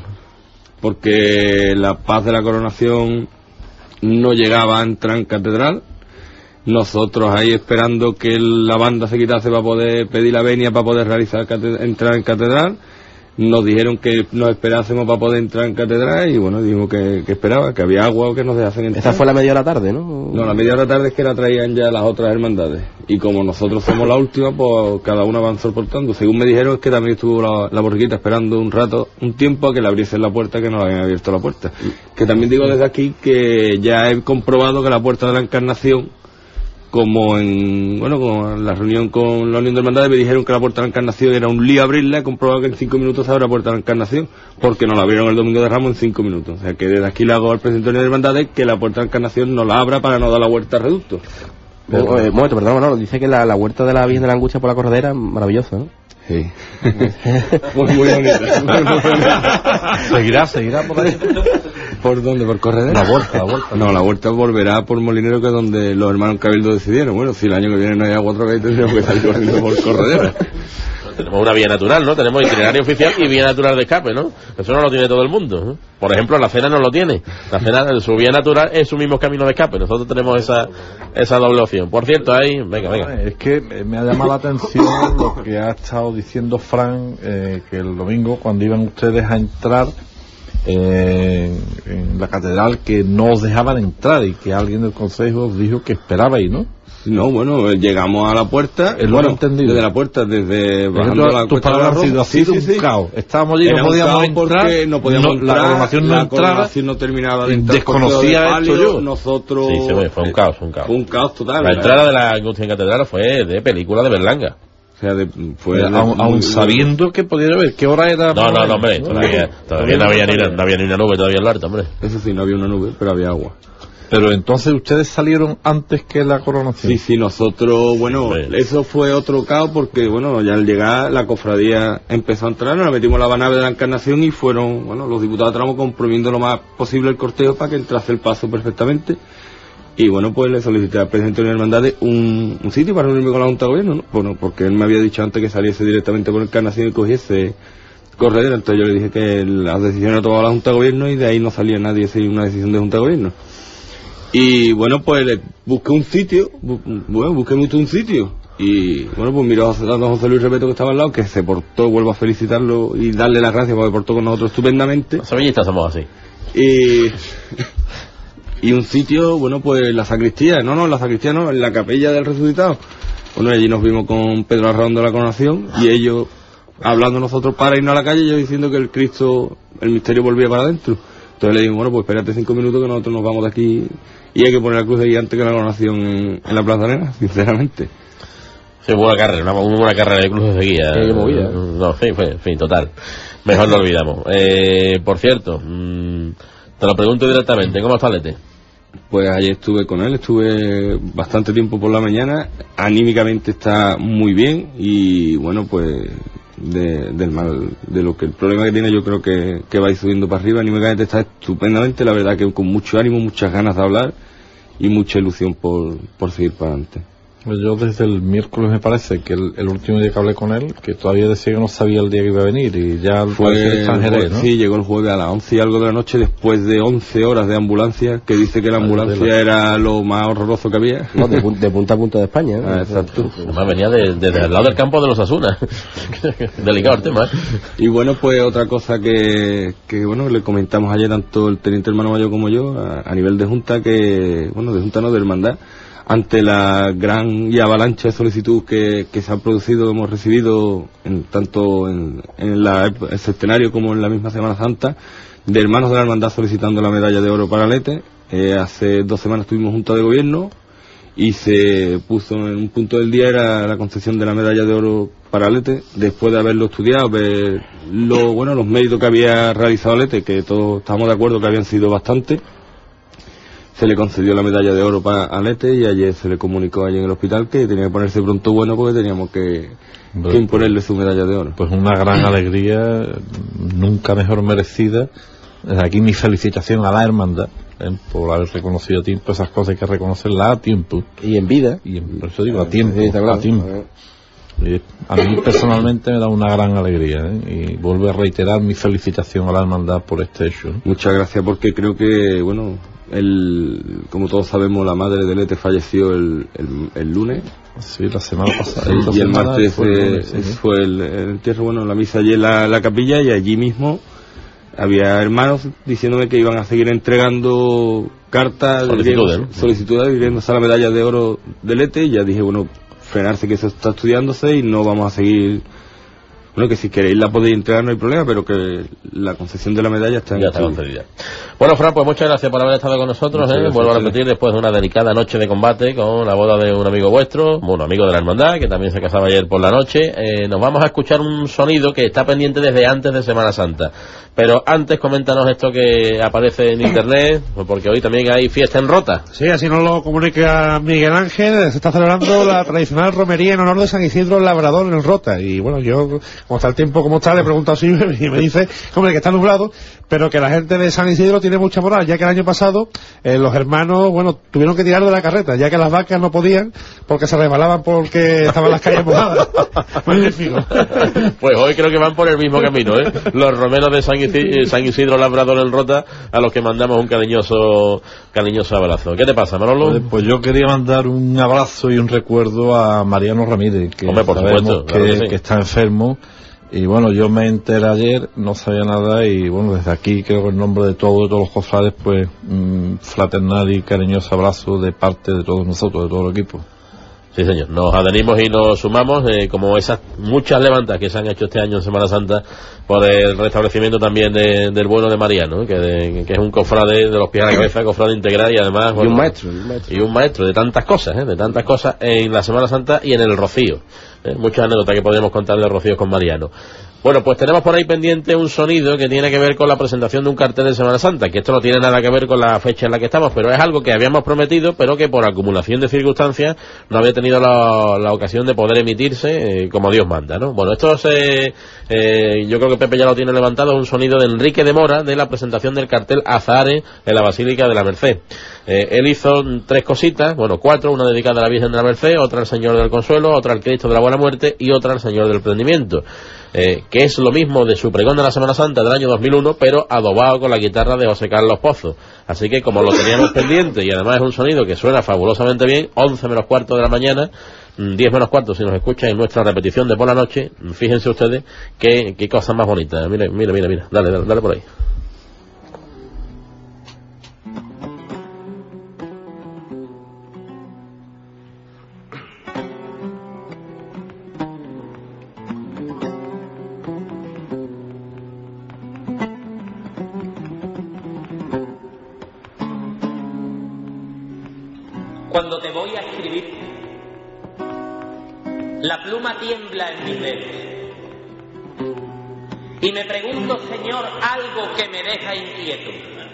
porque la paz de la coronación no llegaba a entrar en catedral. Nosotros ahí esperando que la banda se quitase para poder pedir la venia para poder entrar en catedral. Nos dijeron que nos esperásemos para poder entrar en catedral y bueno, dijimos que esperaba, que había agua o que nos dejasen entrar. Esa fue la media hora tarde, ¿no? No, la media hora tarde es que la traían ya las otras hermandades. Y como nosotros somos la última, pues cada una van soportando. Según me dijeron es que también estuvo la borriquita esperando un tiempo a que le abriesen la puerta, que no le habían abierto la puerta. Que también digo desde aquí que ya he comprobado que la puerta de la Encarnación, como en la reunión con la Unión de Hermandades, me dijeron que la puerta de la Encarnación era un lío abrirla. He comprobado que en 5 minutos se abre la puerta de la Encarnación, porque nos la abrieron el Domingo de Ramos en 5 minutos. O sea que desde aquí le hago al presidente de la Unión de Hermandades que la puerta de la Encarnación no la abra para no dar la vuelta al reducto. Un momento, perdón, Manolo, dice que la huerta de la Virgen de la Angustia por la Corredera es maravillosa, ¿no? Sí. muy bonita. ¿Seguirá por ahí? ¿Por dónde? ¿Por Corredera? La vuelta. No, la vuelta volverá por Molinero, que es donde los hermanos Cabildo decidieron. Bueno, si el año que viene no hay agua otra vez, tendríamos que salir corriendo por Corredera. tenemos una vía natural, ¿no? Tenemos itinerario oficial y vía natural de escape, ¿no? Eso no lo tiene todo el mundo, ¿no? Por ejemplo, la cena no lo tiene. La cena, su vía natural es su mismo camino de escape. Nosotros tenemos esa doble opción. Por cierto, ahí, venga. Es que me ha llamado la atención lo que ha estado diciendo Fran, que el domingo, cuando iban ustedes a entrar en la catedral, que no os dejaban entrar y que alguien del consejo os dijo que esperabais, ¿no? No, bueno, llegamos a la puerta, desde la puerta, desde bajando la tus palabras ha sido un caos. Estábamos allí, no podíamos entrar, no podíamos entrar, la coronación no entraba, la coronación no terminaba de entrar. Desconocía esto yo. Nosotros... Sí, fue un caos. Un caos total. La entrada de la Angustia en Catedral fue de película de Berlanga. O sea, aún sabiendo que podía haber, ¿qué hora era? No, hombre, todavía no había ni una nube todavía en el alto, hombre. Eso sí, no había una nube, pero había agua. Pero entonces ustedes salieron antes que la coronación. Sí, nosotros, eso fue otro caos porque, ya al llegar la cofradía empezó a entrar, nos metimos la nave de la Encarnación y fueron, los diputados de tramo comprimiendo lo más posible el cortejo para que entrase el paso perfectamente. Y pues le solicité al presidente de la Hermandad un sitio para reunirme con la Junta de Gobierno, ¿no? Bueno, porque él me había dicho antes que saliese directamente por Encarnación y cogiese corredera, entonces yo le dije que las decisiones las tomaba la Junta de Gobierno y de ahí no salía nadie sin una decisión de Junta de Gobierno. Y pues busqué un sitio, busqué mucho un sitio. Y pues miró a don José Luis Repeto, que estaba al lado, que se portó, vuelvo a felicitarlo y darle las gracias porque se portó con nosotros estupendamente. Los sevillistas somos así. Y un sitio, pues la sacristía, en la capilla del Resucitado. Allí nos vimos con Pedro Arredondo de la Coronación y ellos hablando nosotros para irnos a la calle, yo diciendo que el misterio volvía para adentro. Entonces le digo, pues espérate 5 minutos que nosotros nos vamos de aquí y hay que poner la cruz de guía antes que la coronación en la Plaza Arena, sinceramente. Sí, hubo una carrera, una buena carrera de cruces de guía. No, sí, en fin, total. Mejor no olvidamos. Por cierto, te lo pregunto directamente, ¿cómo está Lete? Pues ayer estuve con él, estuve bastante tiempo por la mañana, anímicamente está muy bien y pues de lo que el problema que tiene yo creo que va a ir subiendo para arriba, anímicamente está estupendamente, la verdad que con mucho ánimo, muchas ganas de hablar y mucha ilusión por seguir para adelante. Yo desde el miércoles me parece que el último día que hablé con él, que todavía decía que no sabía el día que iba a venir y ya fue extranjero, ¿no? Sí, llegó el jueves a las 11 y algo de la noche después de 11 horas de ambulancia, que dice que la ambulancia era lo más horroroso que había. No, de punta a punta de España, ¿no? Exacto. Además venía desde el lado del campo de los Osasuna. Delicado el tema. Y pues otra cosa que le comentamos ayer tanto el teniente hermano mayor como yo a nivel de junta, de junta no, de hermandad, ante la gran y avalancha de solicitud que se ha producido, hemos recibido tanto en el centenario como en la misma Semana Santa, de hermanos de la hermandad solicitando la medalla de oro para Lete. Hace 2 semanas tuvimos junta de gobierno y se puso en un punto del día era la concesión de la medalla de oro para Lete, después de haberlo estudiado, ver los méritos que había realizado Lete, que todos estamos de acuerdo que habían sido bastante. Se le concedió la medalla de oro para Lete y ayer se le comunicó allí en el hospital que tenía que ponerse pronto porque teníamos que imponerle su medalla de oro. Pues una gran alegría, nunca mejor merecida. Desde aquí mi felicitación a la hermandad por haber reconocido a tiempo esas cosas, hay que reconocerlas a tiempo. Y en vida. Por eso digo, a tiempo. A tiempo. A mí personalmente me da una gran alegría y vuelvo a reiterar mi felicitación a la hermandad por este hecho. Muchas gracias, porque creo que como todos sabemos, la madre de Lete falleció el lunes. Sí, la semana pasada. Y el martes fue el entierro, la misa allí en la capilla, y allí mismo había hermanos diciéndome que iban a seguir entregando cartas, solicitudes pidiéndose la medalla de oro de Lete, y ya dije, frenarse, que eso está estudiándose y no vamos a seguir. Que si queréis la podéis entregar, no hay problema, pero que la concesión de la medalla está concedida. Bueno, Fran, pues muchas gracias por haber estado con nosotros. Vuelvo a repetir, después de una delicada noche de combate con la boda de un amigo vuestro, un amigo de la hermandad, que también se casaba ayer por la noche, nos vamos a escuchar un sonido que está pendiente desde antes de Semana Santa. Pero antes, coméntanos esto que aparece en internet, porque hoy también hay fiesta en Rota. Sí, así nos lo comunica Miguel Ángel. Se está celebrando la tradicional romería en honor de San Isidro el Labrador en Rota. Y yo como está el tiempo como está, le pregunto así y me dice, hombre, que está nublado, pero que la gente de San Isidro tiene mucha moral, ya que el año pasado los hermanos, bueno, tuvieron que tirar de la carreta, ya que las vacas no podían porque se resbalaban porque estaban las calles mojadas. Magnífico. Pues hoy creo que van por el mismo camino, los romeros de San Isidro Labrador en Rota, a los que mandamos un cariñoso abrazo. ¿Qué te pasa, Manolo? Pues yo quería mandar un abrazo y un recuerdo a Mariano Ramírez, que hombre, por sabemos supuesto, claro que está enfermo. Y bueno, yo me enteré ayer, no sabía nada, y bueno, desde aquí creo que en nombre de todos los cofrades, pues fraternal y cariñoso abrazo de parte de todos nosotros, de todo el equipo. Sí, señor, nos adherimos y nos sumamos, como esas muchas levantas que se han hecho este año en Semana Santa por el restablecimiento también del bueno de Mariano, que es un cofrade de los pies a la cabeza, cofrade integral y además... Bueno, y un maestro de tantas cosas en la Semana Santa y en el Rocío. Muchas anécdotas que podríamos contar de Rocío con Mariano. Bueno, pues tenemos por ahí pendiente un sonido que tiene que ver con la presentación de un cartel de Semana Santa, que esto no tiene nada que ver con la fecha en la que estamos, pero es algo que habíamos prometido, pero que por acumulación de circunstancias no había tenido la ocasión de poder emitirse como Dios manda, ¿no? Bueno, esto yo creo que Pepe ya lo tiene levantado, es un sonido de Enrique de Mora de la presentación del cartel Azahares en la Basílica de la Merced. Él hizo 3 cositas, bueno, 4, una dedicada a la Virgen de la Merced, otra al Señor del Consuelo, otra al Cristo de la Buena Muerte y otra al Señor del Prendimiento. Que es lo mismo de su pregón de la Semana Santa del año 2001, pero adobado con la guitarra de José Carlos Pozo. Así que como lo teníamos pendiente y además es un sonido que suena fabulosamente bien, 11 menos cuarto de la mañana, 10 menos cuarto si nos escuchan en nuestra repetición de por la noche, fíjense ustedes qué cosa más bonita. Mira, dale por ahí. Cuando te voy a escribir, la pluma tiembla en mis dedos y me pregunto, Señor, algo que me deja inquieto.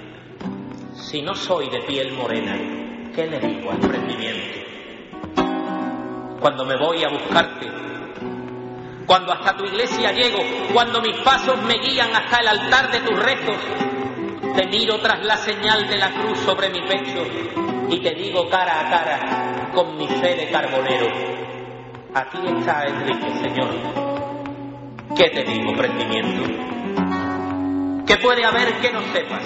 Si no soy de piel morena, ¿qué le digo al prendimiento? Cuando me voy a buscarte, cuando hasta tu iglesia llego, cuando mis pasos me guían hasta el altar de tus rezos, te miro tras la señal de la cruz sobre mi pecho y te digo cara a cara, con mi fe de carbonero, aquí está Enrique, Señor. ¿Qué te digo, prendimiento? ¿Qué puede haber que no sepas?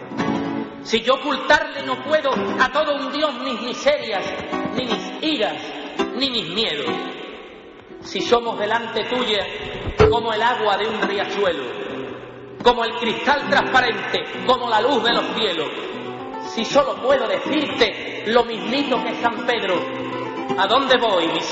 Si yo ocultarle no puedo a todo un Dios mis miserias, ni mis iras, ni mis miedos. Si somos delante tuya como el agua de un riachuelo, como el cristal transparente, como la luz de los cielos. Si solo puedo decirte lo mismito que San Pedro, ¿a dónde voy, mi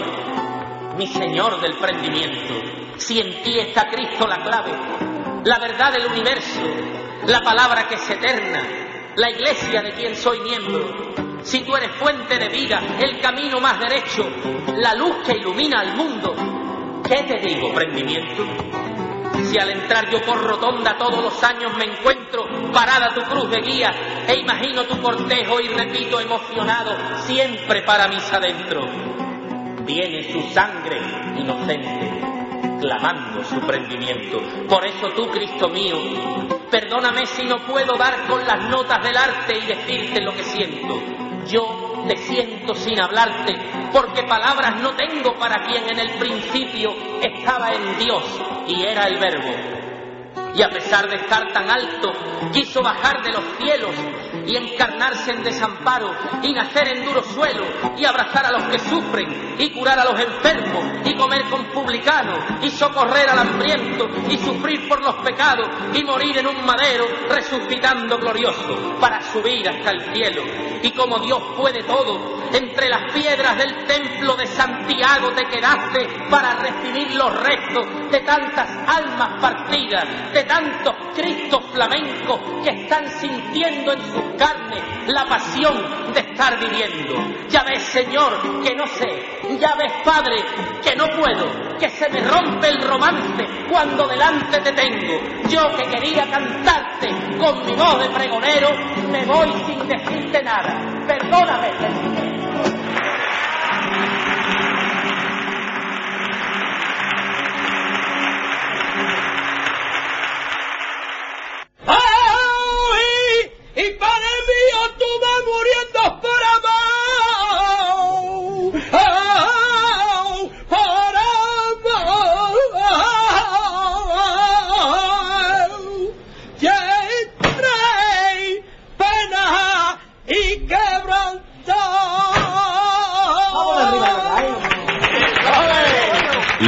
Señor del prendimiento? Si en ti está Cristo la clave, la verdad del universo, la palabra que es eterna, la iglesia de quien soy miembro. Si tú eres fuente de vida, el camino más derecho, la luz que ilumina al mundo, ¿qué te digo, prendimiento? Si al entrar yo por rotonda todos los años me encuentro parada tu cruz de guía e imagino tu cortejo y repito emocionado siempre para misa adentro, viene su sangre inocente clamando su prendimiento. Por eso tú, Cristo mío, perdóname si no puedo dar con las notas del arte y decirte lo que siento. Yo te siento sin hablarte, porque palabras no tengo para quien en el principio estaba en Dios y era el Verbo. Y a pesar de estar tan alto, quiso bajar de los cielos y encarnarse en desamparo y nacer en duro suelo y abrazar a los que sufren y curar a los enfermos y comer con publicanos y socorrer al hambriento y sufrir por los pecados y morir en un madero resucitando glorioso para subir hasta el cielo. Y como Dios puede todo, entre las piedras del templo de Santiago te quedaste para recibir los restos de tantas almas partidas, de tantos Cristos flamencos que están sintiendo en sus carnes la pasión de estar viviendo. Ya ves, Señor, que no sé, ya ves, Padre, que no puedo, que se me rompe el romance cuando delante te tengo. Yo que quería cantarte con mi voz de pregonero, me voy sin decirte nada. Perdóname, Señor.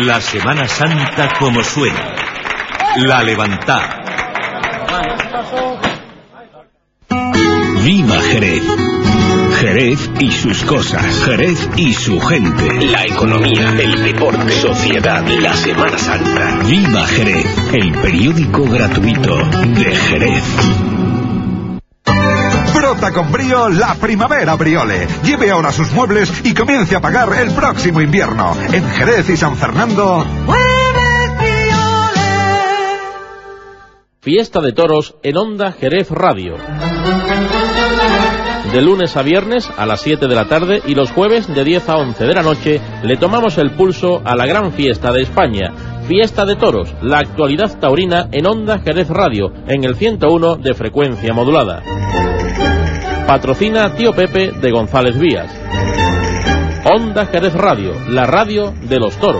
La Semana Santa como suena. La Levantada. Viva Jerez. Jerez y sus cosas. Jerez y su gente. La economía, el deporte, sociedad, la Semana Santa. Viva Jerez, el periódico gratuito de Jerez. Brota con brío la primavera Briole. Lleve ahora sus muebles y comience a pagar el próximo invierno. En Jerez y San Fernando. Fiesta de Toros en Onda Jerez Radio. De lunes a viernes a las 7 de la tarde y los jueves de 10 a 11 de la noche le tomamos el pulso a la gran fiesta de España. Fiesta de Toros, la actualidad taurina en Onda Jerez Radio, en el 101 de frecuencia modulada. Patrocina Tío Pepe de González Vías. Onda Jerez Radio, la radio de los toros.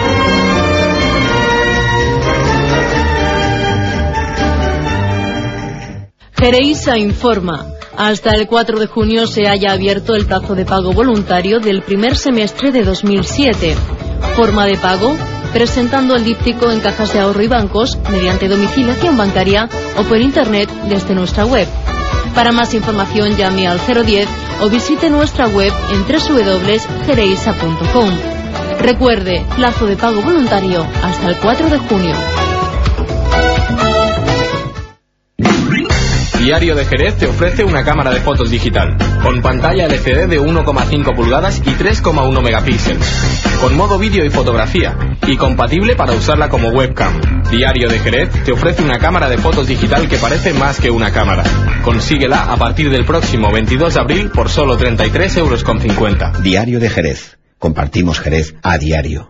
Gereisa informa. Hasta el 4 de junio se haya abierto el plazo de pago voluntario del primer semestre de 2007. Forma de pago: presentando el díptico en cajas de ahorro y bancos, mediante domiciliación bancaria o por internet desde nuestra web. Para más información llame al 010 o visite nuestra web en www.gereisa.com. Recuerde, plazo de pago voluntario hasta el 4 de junio. Diario de Jerez te ofrece una cámara de fotos digital, con pantalla LCD de 1,5 pulgadas y 3,1 megapíxeles, con modo vídeo y fotografía, y compatible para usarla como webcam. Diario de Jerez te ofrece una cámara de fotos digital que parece más que una cámara. Consíguela a partir del próximo 22 de abril por solo 33,50 €. Diario de Jerez. Compartimos Jerez a diario.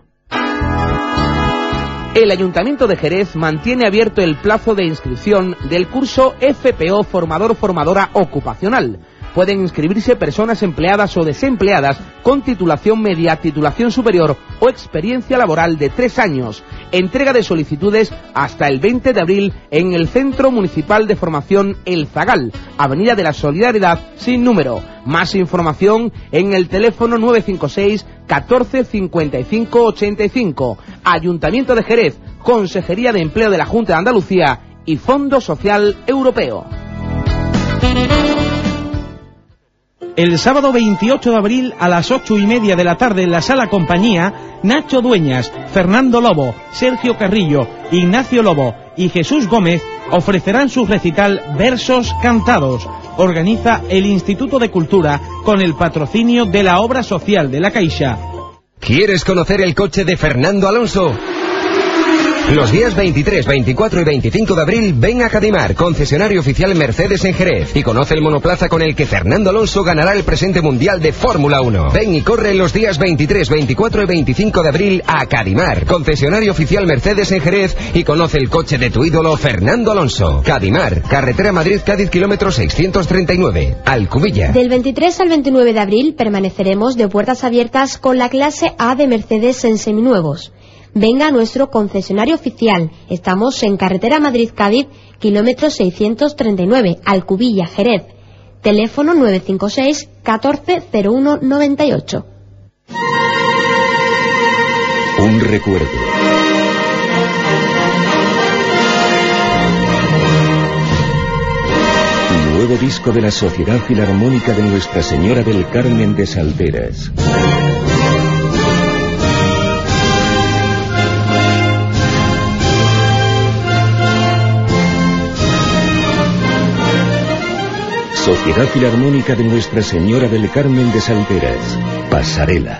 El Ayuntamiento de Jerez mantiene abierto el plazo de inscripción del curso FPO Formador-Formadora Ocupacional. Pueden inscribirse personas empleadas o desempleadas con titulación media, titulación superior o experiencia laboral de 3 años. Entrega de solicitudes hasta el 20 de abril en el Centro Municipal de Formación El Zagal, Avenida de la Solidaridad sin número. Más información en el teléfono 956 14 55 85. Ayuntamiento de Jerez, Consejería de Empleo de la Junta de Andalucía y Fondo Social Europeo. El sábado 28 de abril a las 8:30 de la tarde en la Sala Compañía, Nacho Dueñas, Fernando Lobo, Sergio Carrillo, Ignacio Lobo y Jesús Gómez ofrecerán su recital Versos Cantados. Organiza el Instituto de Cultura con el patrocinio de la Obra Social de la Caixa. ¿Quieres conocer el coche de Fernando Alonso? Los días 23, 24 y 25 de abril ven a Cadimar, concesionario oficial Mercedes en Jerez, y conoce el monoplaza con el que Fernando Alonso ganará el presente mundial de Fórmula 1. Ven y corre los días 23, 24 y 25 de abril a Cadimar, concesionario oficial Mercedes en Jerez, y conoce el coche de tu ídolo Fernando Alonso. Cadimar, carretera Madrid-Cádiz, kilómetro 639, Alcubilla. Del 23 al 29 de abril permaneceremos de puertas abiertas con la clase A de Mercedes en seminuevos. Venga a nuestro concesionario oficial. Estamos en carretera Madrid-Cádiz, kilómetro 639, Alcubilla, Jerez. Teléfono 956 14 01 98. Un recuerdo. Nuevo disco de la Sociedad Filarmónica de Nuestra Señora del Carmen de Salteras. Sociedad Filarmónica de Nuestra Señora del Carmen de Salteras. Pasarela.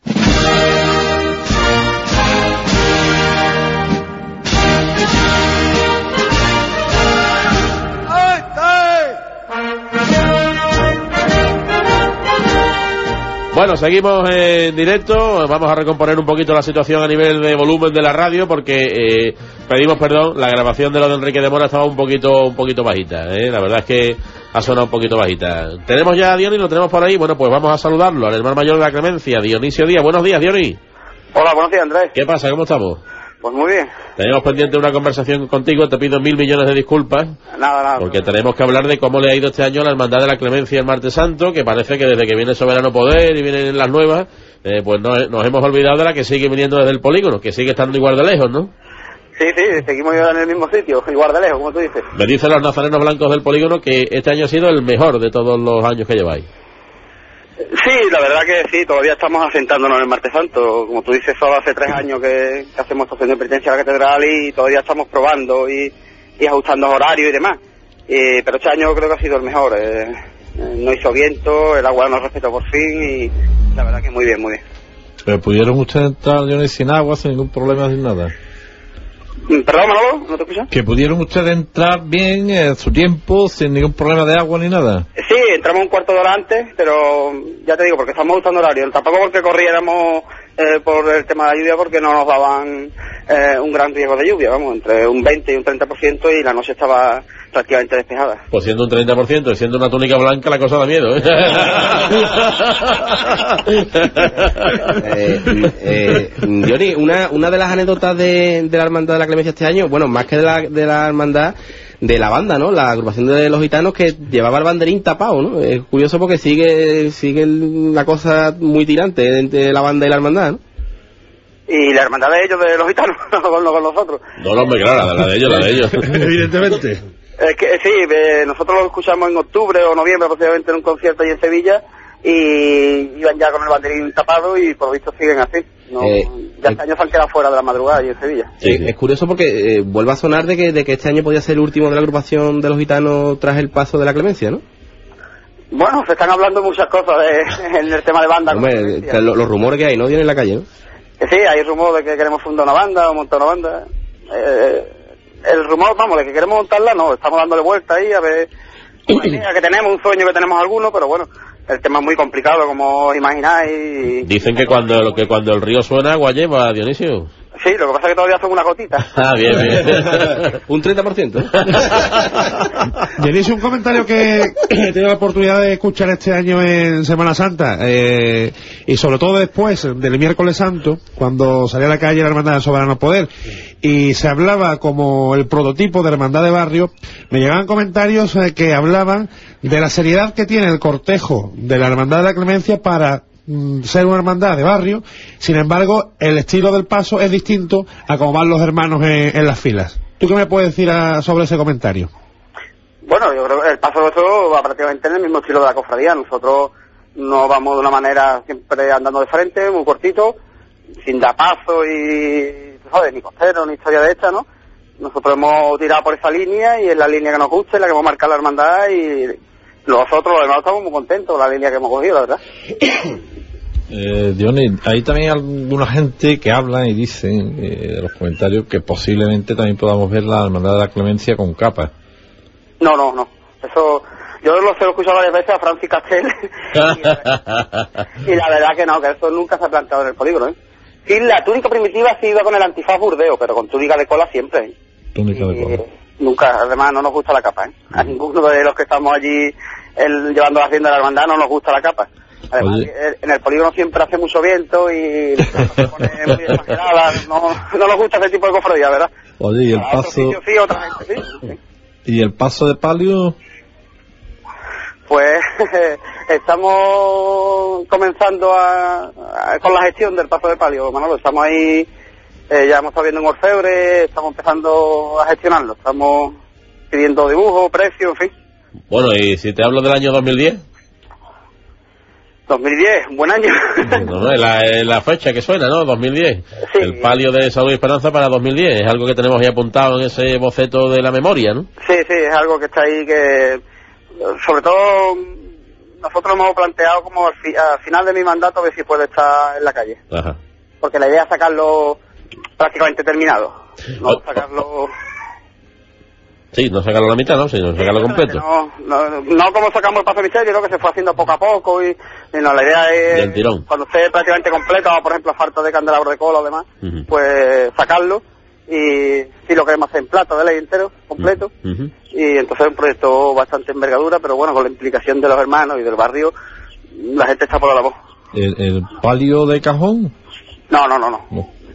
Bueno, seguimos en directo, vamos a recomponer un poquito la situación a nivel de volumen de la radio porque pedimos perdón, la grabación de lo de Enrique de Mora estaba un poquito bajita, la verdad es que ha sonado un poquito bajita. Tenemos ya a Diony, lo tenemos por ahí, bueno pues vamos a saludarlo, al hermano mayor de la Clemencia, Dionisio Díaz. Buenos días, Diony. Hola, buenos días, Andrés. ¿Qué pasa? ¿Cómo estamos? Pues muy bien. Tenemos pendiente una conversación contigo, te pido 1.000 millones de disculpas. Nada. Porque tenemos que hablar de cómo le ha ido este año a la Hermandad de la Clemencia el Martes Santo, que parece que desde que viene Soberano Poder y vienen las nuevas, pues nos hemos olvidado de la que sigue viniendo desde el polígono, que sigue estando igual de lejos, ¿no? Sí, seguimos en el mismo sitio, igual de lejos, como tú dices. Me dicen los nazarenos blancos del polígono que este año ha sido el mejor de todos los años que lleváis. Sí, la verdad que sí, todavía estamos asentándonos en el Martes Santo. Como tú dices, solo hace 3 años que hacemos estación de penitencia a la catedral y todavía estamos probando y ajustando horarios y demás. Pero este año creo que ha sido el mejor. No hizo viento, el agua nos respetó por fin y la verdad que muy bien, muy bien. ¿Pero pudieron ustedes entrar, Johnny, sin agua, sin ningún problema, sin nada? Perdón, Manolo, ¿no te escuchas? ¿Que pudieron ustedes entrar bien en su tiempo, sin ningún problema de agua ni nada? Sí, entramos un cuarto de hora antes, pero ya te digo, porque estamos ajustando horario. Tampoco porque corriéramos por el tema de la lluvia, porque no nos daban un gran riesgo de lluvia, vamos, entre un 20 y un 30%, y la noche estaba prácticamente despejada. Pues siendo un 30% y siendo una túnica blanca, la cosa da miedo, Johnny, una de las anécdotas de la Hermandad de la Clemencia este año, bueno, más que de la Hermandad, de la banda, ¿no? La agrupación de los gitanos, que llevaba el banderín tapado, ¿no? Es curioso porque sigue la cosa muy tirante entre la banda y la Hermandad, ¿no? Y la hermandad de ellos, de los gitanos, no con nosotros. No, hombre, claro, la de ellos. Evidentemente. Es que sí, nosotros lo escuchamos en octubre o noviembre aproximadamente en un concierto ahí en Sevilla, y iban ya con el banderín tapado y por lo visto siguen así. No, ya este año se han quedado fuera de la madrugada ahí en Sevilla. Sí. Es curioso porque vuelve a sonar de que este año podía ser el último de la agrupación de los gitanos tras el paso de la Clemencia, ¿no? Bueno, se están hablando muchas cosas en el tema de banda. Hombre, los rumores que hay, ¿no? Vienen en la calle, ¿no? Sí, hay rumor de que queremos fundar una banda o montar una banda. El rumor, vamos, de que queremos montarla, no, estamos dándole vuelta ahí a ver una idea que tenemos, un sueño que tenemos algunos, pero bueno, el tema es muy complicado, como os imagináis. Dicen que cuando el río suena, agua lleva, Dionisio. Sí, lo que pasa es que todavía son una gotita. Ah, bien. Un 30%. Dionisio, un comentario que he tenido la oportunidad de escuchar este año en Semana Santa, y sobre todo después del miércoles santo, cuando salía a la calle la Hermandad del Soberano Poder, y se hablaba como el prototipo de hermandad de barrio, me llegaban comentarios que hablaban de la seriedad que tiene el cortejo de la Hermandad de la Clemencia para ser una hermandad de barrio. Sin embargo, el estilo del paso es distinto a cómo van los hermanos en las filas. ¿Tú qué me puedes decir sobre ese comentario? Bueno, yo creo que el paso nuestro va prácticamente en el mismo estilo de la cofradía. Nosotros no vamos de una manera siempre andando de frente, muy cortito, sin dar paso y, ¿sabes?, ni costero, ni historia de esta, ¿no? Nosotros hemos tirado por esa línea y es la línea que nos gusta, es la que hemos marcado la hermandad, y nosotros los demás estamos muy contentos con la línea que hemos cogido, la verdad. Johnny, hay también alguna gente que habla y dicen de los comentarios que posiblemente también podamos ver la Hermandad de la Clemencia con capa. No. Eso, yo lo he escuchado varias veces a Francis Castell y la verdad que no, que eso nunca se ha planteado en el polígono, ¿eh? Sí, la túnica primitiva sí iba con el antifaz burdeo, pero con túnica de cola siempre, ¿eh? Túnica de cola. Nunca, además no nos gusta la capa, ¿eh? A ninguno de los que estamos allí llevando la hacienda de la hermandad no nos gusta la capa. Además, en el polígono siempre hace mucho viento y se pone muy exagerada, no nos gusta ese tipo de cofradía, ¿verdad? Oye, y el paso... Sí, otra gente sí. ¿Y el paso de palio? Pues estamos comenzando con la gestión del paso de palio, Manolo. Estamos ahí, ya hemos estado viendo un orfebre, estamos empezando a gestionarlo. Estamos pidiendo dibujo, precio, en fin. Bueno, y si te hablo del año 2010... 2010, un buen año. No, la fecha que suena, ¿no? 2010. Sí. El palio de Salud y Esperanza para 2010. Es algo que tenemos ahí apuntado en ese boceto de la memoria, ¿no? Sí, es algo que está ahí que... Sobre todo, nosotros hemos planteado como al final de mi mandato a ver si puede estar en la calle. Ajá. Porque la idea es sacarlo prácticamente terminado. No sacarlo... Sí, no sacarlo a la mitad, ¿no? Sino sacarlo completo. No como sacamos el paso de misterio, ¿no? Que se fue haciendo poco a poco y no, la idea es... Del tirón. Cuando esté prácticamente completo, por ejemplo, a falta de candelabro de cola o demás, pues sacarlo, y si lo queremos hacer en plata de ley entero, completo, y entonces es un proyecto bastante envergadura, pero bueno, con la implicación de los hermanos y del barrio, la gente está por la voz. ¿El palio de cajón? No.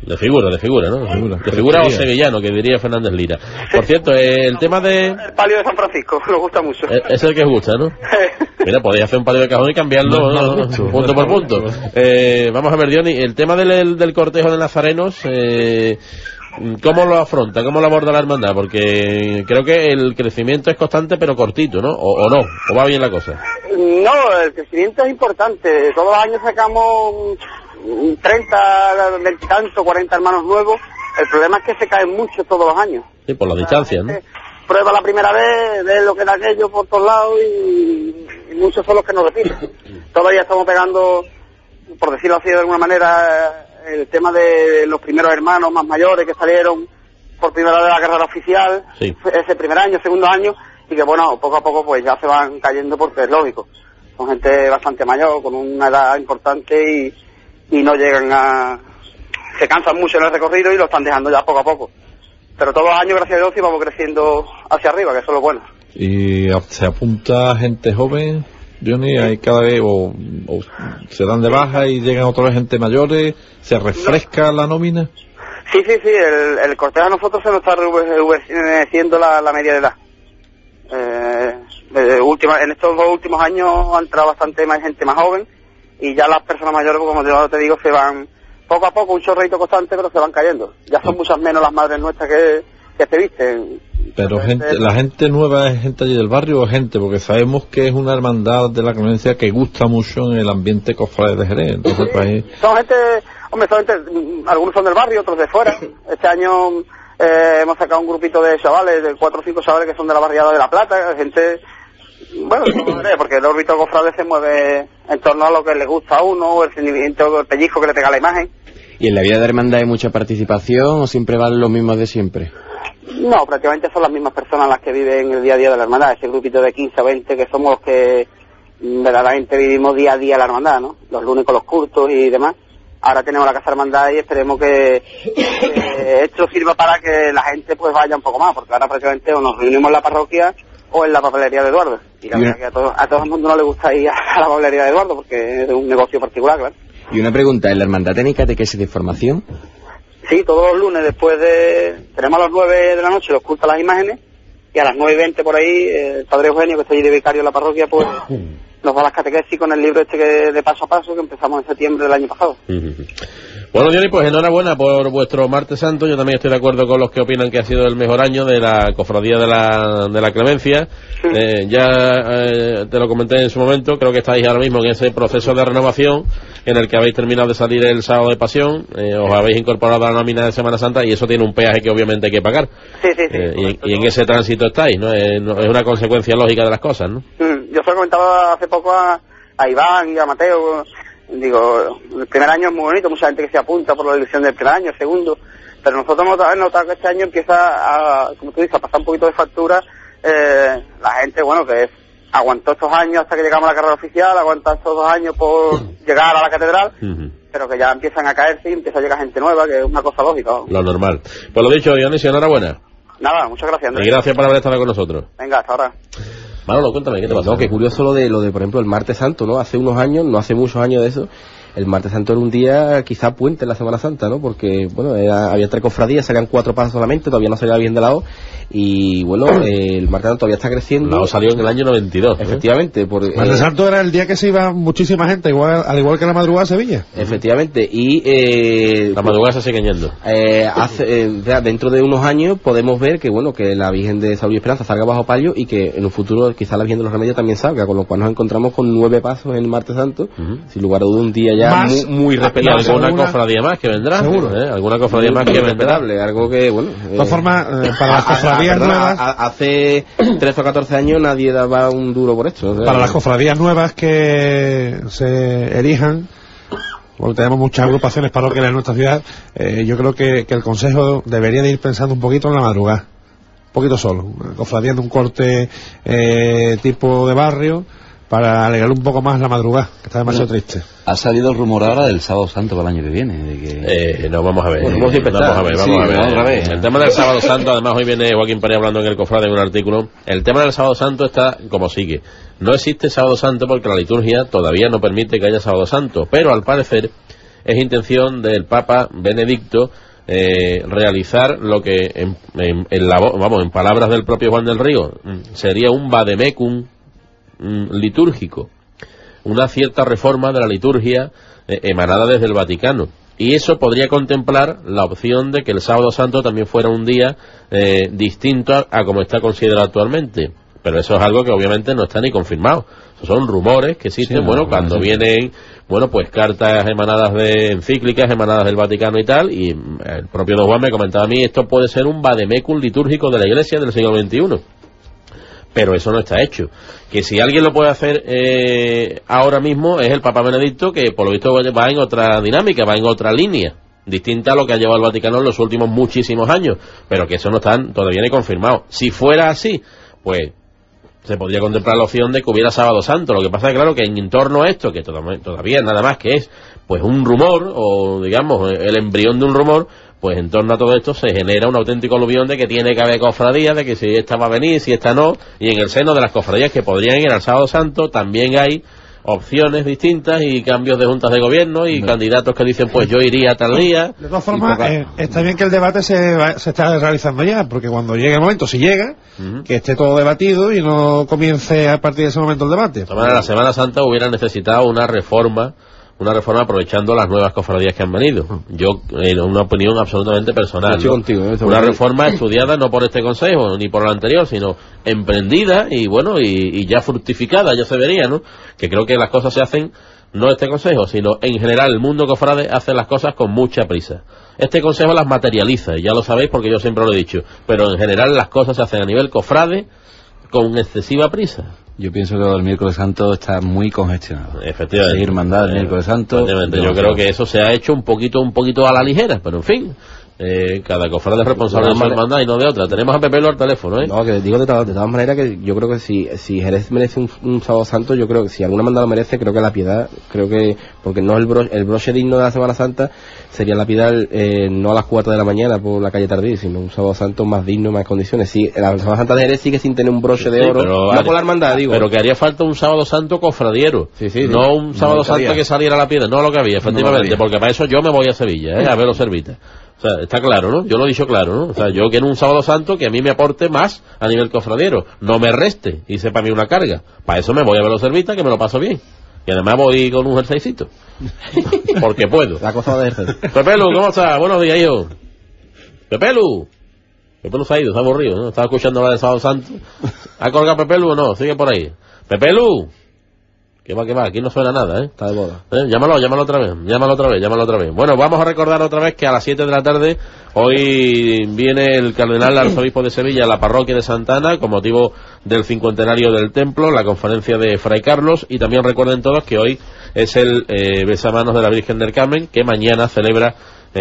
De figura, ¿no? De figura o sevillano, que diría Fernández Lira. Por cierto, el tema de... El palio de San Francisco, nos gusta mucho. Es el que os gusta, ¿no? Mira, podéis hacer un palio de cajón y cambiarlo punto por punto. Vamos a ver, Diony, el tema del cortejo de nazarenos, ¿cómo lo afronta? ¿Cómo lo aborda la hermandad? Porque creo que el crecimiento es constante pero cortito, ¿no? ¿O no? ¿O va bien la cosa? No, el crecimiento es importante. Todos los años sacamos 30, 20 tanto, 40 hermanos nuevos. El problema es que se caen mucho todos los años. Sí, por la distancia, ¿no? Prueba la primera vez, ve lo que da aquello por todos lados y muchos son los que nos repiten. Todavía estamos pegando, por decirlo así de alguna manera, el tema de los primeros hermanos más mayores que salieron por primera vez a la carrera oficial, sí. Ese primer año, segundo año, y que bueno, poco a poco pues ya se van cayendo porque es lógico. Son gente bastante mayor, con una edad importante y no llegan a... se cansan mucho en el recorrido y lo están dejando ya poco a poco. Pero todos los años, gracias a Dios, sí vamos creciendo hacia arriba, que eso es lo bueno. ¿Y se apunta gente joven, Johnny? ¿Hay cada vez o se dan de baja y llegan otra vez gente mayores? ¿Se refresca la nómina? Sí, el cortejo a nosotros se nos está rejuveneciendo la media de edad. En estos 2 últimos años ha entrado bastante más gente más joven y ya las personas mayores, como yo te digo, se van poco a poco, un chorrito constante, pero se van cayendo. Ya son muchas menos las madres nuestras que se visten. Pero la gente nueva es gente allí del barrio o gente, porque sabemos que es una hermandad de la Clemencia que gusta mucho en el ambiente cofrade de Jerez. Entonces, pues, son gente, algunos son del barrio, otros de fuera. Este año hemos sacado un grupito de chavales, de 4 o 5 chavales que son de la barriada de La Plata, gente, bueno, porque el órbito cofrade se mueve en torno a lo que le gusta a uno, el sentimiento, el pellizco que le pega a la imagen. ¿Y en la vida de hermandad hay mucha participación o siempre van los mismos de siempre? No, prácticamente son las mismas personas las que viven el día a día de la hermandad, ese grupito de 15 o 20 que somos los que verdaderamente vivimos día a día la hermandad, ¿no? Los lunes con los cultos y demás. Ahora tenemos la casa hermandad y esperemos que esto sirva para que la gente pues vaya un poco más, porque ahora prácticamente o nos reunimos en la parroquia o en la papelería de Eduardo. Y la verdad que a todo el mundo no le gusta ir a la papelería de Eduardo porque es un negocio particular, claro. Y una pregunta, ¿en la hermandad tenéis catequesis de formación? Sí, todos los lunes tenemos a las 9 de la noche los cultos a las imágenes y a las 9:20 por ahí el padre Eugenio, que está allí de vicario en la parroquia, pues nos da las catequesis con el libro de paso a paso que empezamos en septiembre del año pasado. Bueno, Diony, pues enhorabuena por vuestro Martes Santo. Yo también estoy de acuerdo con los que opinan que ha sido el mejor año de la cofradía de la Clemencia. Te lo comenté en su momento, creo que estáis ahora mismo en ese proceso de renovación en el que habéis terminado de salir el sábado de Pasión, os habéis incorporado a la nómina de Semana Santa y eso tiene un peaje que obviamente hay que pagar. Sí. Y en ese tránsito estáis, ¿no? Es una consecuencia lógica de las cosas, ¿no? Yo se lo comentaba hace poco a Iván y a Mateo. Digo, el primer año es muy bonito, mucha gente que se apunta por la ilusión del primer año, el segundo, pero nosotros hemos notado que este año empieza a, como tú dices, a pasar un poquito de factura. La gente, bueno, que aguantó estos años hasta que llegamos a la carrera oficial, aguanta estos 2 años por llegar a la catedral, pero que ya empiezan a caerse y empieza a llegar gente nueva, que es una cosa lógica, ¿no? Lo normal. Pues lo dicho, Dionisio, enhorabuena. Nada, muchas gracias, Andrés. Y gracias por haber estado con nosotros. Venga, hasta ahora. Manolo, cuéntame, ¿qué te pasa? No, que curioso lo de, por ejemplo, el Martes Santo, ¿no? Hace unos años, no hace muchos años de eso, el Martes Santo era un día quizá puente en la Semana Santa, ¿no? Porque, bueno, había 3 cofradías, salían 4 pasos solamente, todavía no salía bien de la O, y bueno, el Martes Santo todavía está creciendo. La O salió en el año 92. Efectivamente. Martes Santo era el día que se iba muchísima gente, al igual que la madrugada a Sevilla. Efectivamente, y... la madrugada se sigue yendo. Dentro de unos años podemos ver que, bueno, que la Virgen de Salud y Esperanza salga bajo palio y que en un futuro quizá la Virgen de los Remedios también salga, con lo cual nos encontramos con 9 pasos en el Martes Santo, sin lugar a duda un día ya más, muy respetable. Alguna cofradía más que vendrá, seguro. Alguna cofradía más que vendrá. Algo que, bueno... De todas formas, para las cofradías nuevas... Hace 13 o 14 años nadie daba un duro por esto. Para las cofradías nuevas que se erijan, porque tenemos muchas agrupaciones parroquiales en nuestra ciudad, yo creo que el Consejo debería de ir pensando un poquito en la madrugada. Un poquito solo. Una cofradía de un corte tipo de barrio, para alegrar un poco más la madrugada, que está demasiado triste. Ha salido el rumor ahora del sábado santo para el año que viene. De que... no, vamos a ver. Vamos a ver. El tema del sábado santo, además hoy viene Joaquín Pérez hablando en el Cofrade en un artículo. El tema del sábado santo está como sigue. No existe sábado santo porque la liturgia todavía no permite que haya sábado santo, pero al parecer es intención del Papa Benedicto realizar lo que en palabras del propio Juan del Río sería un vademecum litúrgico, una cierta reforma de la liturgia emanada desde el Vaticano, y eso podría contemplar la opción de que el Sábado Santo también fuera un día distinto a como está considerado actualmente, pero eso es algo que obviamente no está ni confirmado. Son rumores que existen, cuando vienen, pues cartas emanadas de encíclicas, emanadas del Vaticano y tal, y el propio Don Juan me comentaba a mí, esto puede ser un vademecum litúrgico de la Iglesia del siglo XXI, pero eso no está hecho. Que si alguien lo puede hacer ahora mismo es el Papa Benedicto, que por lo visto va en otra dinámica, va en otra línea, distinta a lo que ha llevado el Vaticano en los últimos muchísimos años, pero que eso no está todavía ni confirmado. Si fuera así, pues se podría contemplar la opción de que hubiera Sábado Santo. Lo que pasa es claro que en torno a esto, que todavía nada más que es pues un rumor, o digamos el embrión de un rumor, pues en torno a todo esto se genera un auténtico aluvión de que tiene que haber cofradías, de que si esta va a venir, si esta no, y en el seno de las cofradías que podrían ir al Sábado Santo también hay opciones distintas y cambios de juntas de gobierno y candidatos que dicen pues yo iría tal día. De todas formas, está bien que el debate se está realizando ya, porque cuando llegue el momento, si llega, que esté todo debatido y no comience a partir de ese momento el debate. De todas maneras, la Semana Santa hubiera necesitado una reforma aprovechando las nuevas cofradías que han venido. Yo, en una opinión absolutamente personal, ¿no? Contigo, una reforma estudiada no por este consejo ni por el anterior, sino emprendida y y ya fructificada, ya se vería, ¿no? Que creo que las cosas se hacen, no este consejo, sino en general el mundo cofrade hace las cosas con mucha prisa. Este consejo las materializa, y ya lo sabéis porque yo siempre lo he dicho, pero en general las cosas se hacen a nivel cofrade con excesiva prisa. Yo pienso que el miércoles santo está muy congestionado. Efectivamente. Seguir mandar el miércoles santo. Yo creo que eso se ha hecho un poquito a la ligera, pero en fin. Cada cofrade es responsable de su hermandad y no de otra. Tenemos a Pepelo al teléfono, ¿eh? No, que digo de todas maneras que yo creo que si Jerez merece un Sábado Santo, yo creo que si alguna hermandad lo merece, creo que la Piedad, porque no el broche digno de la Semana Santa sería la Piedad, no a las 4 de la mañana por la calle Tardí, sino un Sábado Santo más digno, más condiciones. Sí, la Semana Santa de Jerez sigue sin tener un broche de oro, pero no por la hermandad, digo. Pero que haría falta un Sábado Santo cofradiero, no un Sábado Santo que saliera a la Piedad, no lo que había, efectivamente, porque para eso yo me voy a Sevilla, a ver los servitas. O sea, está claro, ¿no? Yo lo he dicho claro, ¿no? O sea, yo quiero un Sábado Santo que a mí me aporte más a nivel cofradiero, no me reste y sepa a mí una carga. Para eso me voy a ver los servitas, que me lo paso bien. Y además voy con un jerseycito. Porque puedo. La cosa de jersey. Pepelu, ¿cómo estás? Buenos días, hijo. Pepelu se ha ido, se ha aburrido, ¿no? Estaba escuchando la de Sábado Santo. ¿Ha colgado Pepelu o no? Sigue por ahí. Pepelu. ¿Qué va? Aquí no suena nada, ¿eh? Está de boda. Llámalo otra vez. Bueno, vamos a recordar otra vez que a las 7 de la tarde hoy viene el cardenal arzobispo de Sevilla a la parroquia de Santa Ana con motivo del 50º del templo, la conferencia de Fray Carlos, y también recuerden todos que hoy es el besamanos de la Virgen del Carmen, que mañana celebra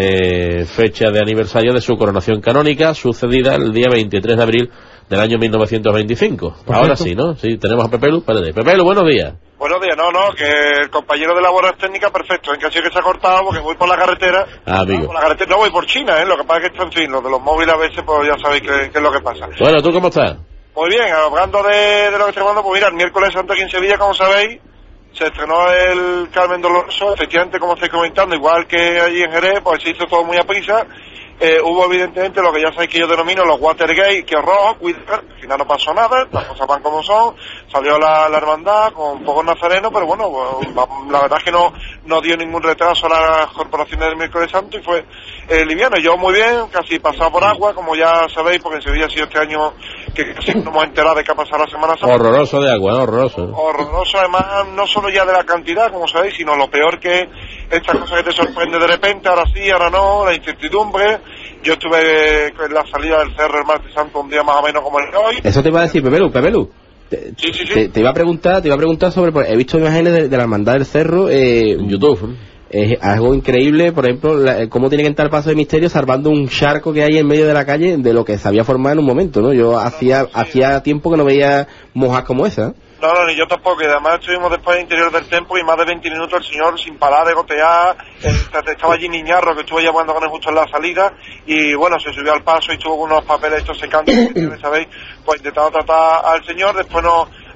fecha de aniversario de su coronación canónica, sucedida el día 23 de abril del año 1925. Ahora sí, ¿no? Sí, tenemos a Pepelu. Espérate. Pepelu, buenos días. Buenos días, que el compañero de labores técnicas, perfecto, en caso de que se ha cortado, porque voy por la carretera. Amigo. Por la carretera, no voy por China, lo que pasa es que esto, en fin, lo de los móviles a veces, pues ya sabéis qué es lo que pasa. Bueno, ¿tú cómo estás? Muy bien, hablando de lo que estoy hablando, pues mira, el miércoles santo aquí en Sevilla, como sabéis, se estrenó el Carmen Doloroso, efectivamente, como estáis comentando, igual que allí en Jerez, pues se hizo todo muy a prisa. Hubo evidentemente lo que ya sabéis que yo denomino los Watergate, que horror, cuidado, al final no pasó nada, las cosas van como son, salió la hermandad con pocos nazarenos, pero bueno, la verdad es que no dio ningún retraso a las corporaciones del miércoles santo y fue liviano. Yo muy bien, casi pasado por agua, como ya sabéis, porque en Sevilla ha sido este año que casi no hemos enterado de qué ha pasado la Semana Santa. Horroroso de agua, horroroso. Horroroso, además, no solo ya de la cantidad, como sabéis, sino lo peor que estas cosas que te sorprende de repente, ahora sí, ahora no, la incertidumbre. Yo estuve en la salida del cerro el martes santo un día más o menos como el de hoy. Eso te iba a decir, Pepelu. Sí. Te iba a preguntar sobre, he visto imágenes de la hermandad del cerro en YouTube. Es algo increíble, por ejemplo, cómo tiene que entrar el paso de misterio salvando un charco que hay en medio de la calle de lo que se había formado en un momento, ¿no? Yo hacía tiempo que no veía mojas como esa. No, ni yo tampoco, y además estuvimos después del interior del templo y más de 20 minutos el señor sin parar de gotear, estaba allí Niñarro, que estuvo ya hablando con él justo en la salida, y bueno, se subió al paso y estuvo con unos papeles estos secando, ¿sabéis? Pues intentando tratar al señor, después nos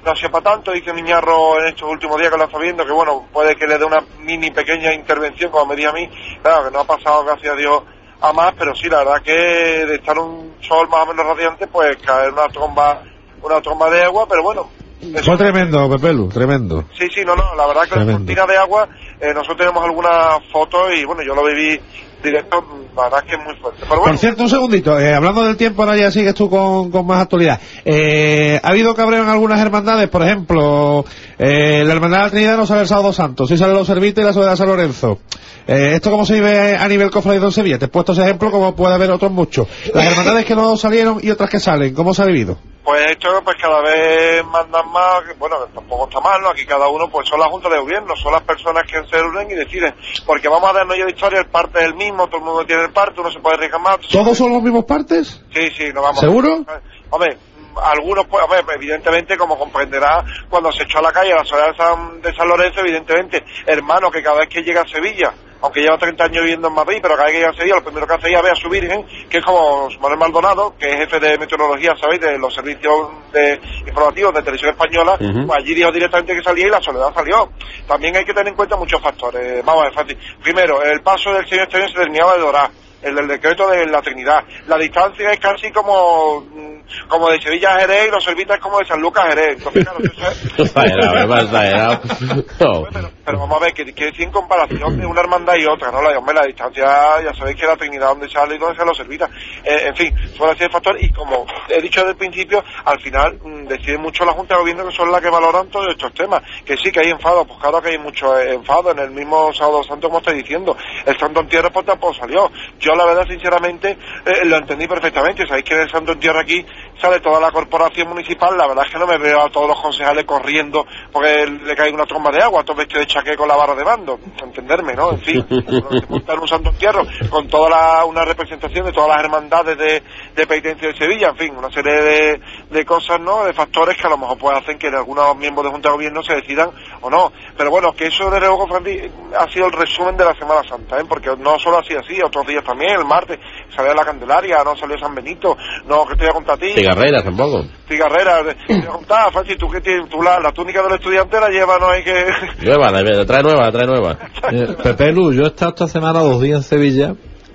no ha sido para tanto. Dice Miñarro en estos últimos días que lo está viendo, que bueno, puede que le dé una mini pequeña intervención, como me dice a mí, claro, que no ha pasado, gracias a Dios, a más, pero sí, la verdad que de estar un sol más o menos radiante, pues caer una tromba de agua, pero bueno. Fue tremendo, Pepelu, tremendo. Sí, la verdad que la cortina de agua, nosotros tenemos algunas fotos y bueno, yo lo viví directo, la verdad que es muy fuerte. Pero bueno. Por cierto, un segundito, hablando del tiempo, ahora ya sigues tú con más actualidad. ¿Ha habido cabreo en algunas hermandades? Por ejemplo, la hermandad de la Trinidad no sale el Sábado Santo, sí sale los Servitas y la Soledad de San Lorenzo. ¿Esto cómo se vive a nivel cofradía en Sevilla? Te he puesto ese ejemplo, como puede haber otros muchos. Las hermandades que no salieron y otras que salen, ¿cómo se ha vivido? Pues esto, pues cada vez mandan más, bueno, que tampoco está mal, ¿no? Aquí cada uno, pues son las juntas de gobierno, son las personas que se unen y deciden, porque vamos a darnos ya de historia, el parte es el mismo, todo el mundo tiene el parte, uno se puede arriesgar más. ¿Todos son los mismos partes? Sí, no vamos. ¿Seguro? Hombre, algunos, pues, evidentemente, como comprenderá, cuando se echó a la calle a la Soledad de San Lorenzo, evidentemente, hermano, que cada vez que llega a Sevilla, aunque lleva 30 años viviendo en Madrid, pero cada vez que llega a Sevilla, lo primero que hace ella ve a su Virgen, que es como Manuel Maldonado, que es jefe de meteorología, ¿sabéis?, de los servicios informativos de Televisión Española, pues allí dijo directamente que salía y la Soledad salió. También hay que tener en cuenta muchos factores. Vamos a ver, fácil. Primero, el paso del señor Exterior se terminaba de Dorá, el del decreto de la Trinidad. La distancia es casi como de Sevilla a Jerez y los Servitas como de San Lucas a Jerez. Entonces, claro, pero vamos a ver, que sin comparación de una hermandad y otra, ¿no? La distancia, ya sabéis que la Trinidad donde sale y donde salen los Servitas. En fin, son así de factores y como he dicho desde el principio, al final decide mucho la Junta de Gobierno, que son las que valoran todos estos temas. Que sí que hay enfado, pues claro que hay mucho enfado en el mismo Sábado Santo, como estoy diciendo. El Santo Entierro pues tampoco salió. Yo la verdad, sinceramente, lo entendí perfectamente. Sabéis que en el Santo Entierro aquí sale toda la corporación municipal. La verdad es que no me veo a todos los concejales corriendo porque le cae una tromba de agua, todos vestidos de chaqué con la barra de mando, entenderme, ¿no? En fin, montar un Santo Entierro con toda una representación de todas las hermandades de penitencia de Sevilla, en fin, una serie de cosas, ¿no?, de factores que a lo mejor pues hacen que algunos miembros de Junta de Gobierno se decidan o no. Pero bueno, que eso de luego, Francis, ha sido el resumen de la Semana Santa, porque no solo ha sido así, otros días también, el martes salió la Candelaria, no salió San Benito, no, que te voy a contar a ti. Cigarrera tampoco. Cigarrera, te voy a contar, Francis, tú que tienes, la túnica del estudiante la lleva, no hay que... La trae nueva. Pepelu, yo he estado esta semana 2 días en Sevilla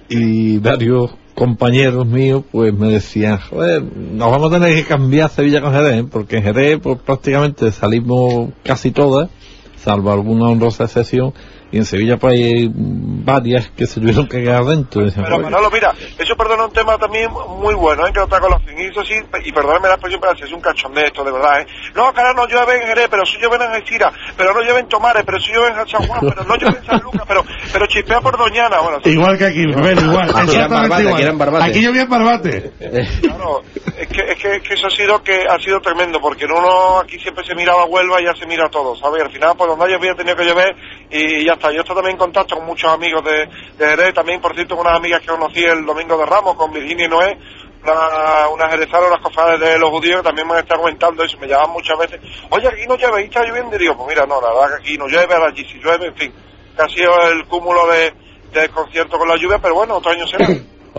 y varios compañeros míos pues me decían, joder, nos vamos a tener que cambiar Sevilla con Jerez, porque en Jerez pues prácticamente salimos casi todas, salvo alguna honrosa excepción, y en Sevilla pues hay varias que se tuvieron que quedar dentro. Pero Manolo, mira, eso perdona un tema también muy bueno, que otra colación, y eso sí, y perdóname la expresión, pero si es un cachondeo esto, de verdad, No, cara, no llueve en Jerez, pero sí llueve en Algeciras, pero no llueve en Tomares, pero sí llueve en San Juan, pero no llueve en San Lucas, pero chispea por Doñana, bueno. Igual que aquí, igual, exactamente igual. Aquí llovía en Barbate. Claro, es que eso ha sido tremendo, porque uno aquí siempre se miraba a Huelva y ya se mira a todo, ¿sabes? Al final, pues donde haya tenido que llover y ya está. Yo estoy también en contacto con muchos amigos de Jerez, también, por cierto, con unas amigas que conocí el domingo de Ramos, con Virginia y Noé, unas jerezanas, unas cofrades de los judíos, que también me están comentando eso, me llaman muchas veces, oye, aquí no llueve, ¿y está lloviendo? Y digo, pues mira, no, la verdad que aquí no llueve, allí sí llueve, en fin, que ha sido el cúmulo de concierto con la lluvia, pero bueno, otro año será.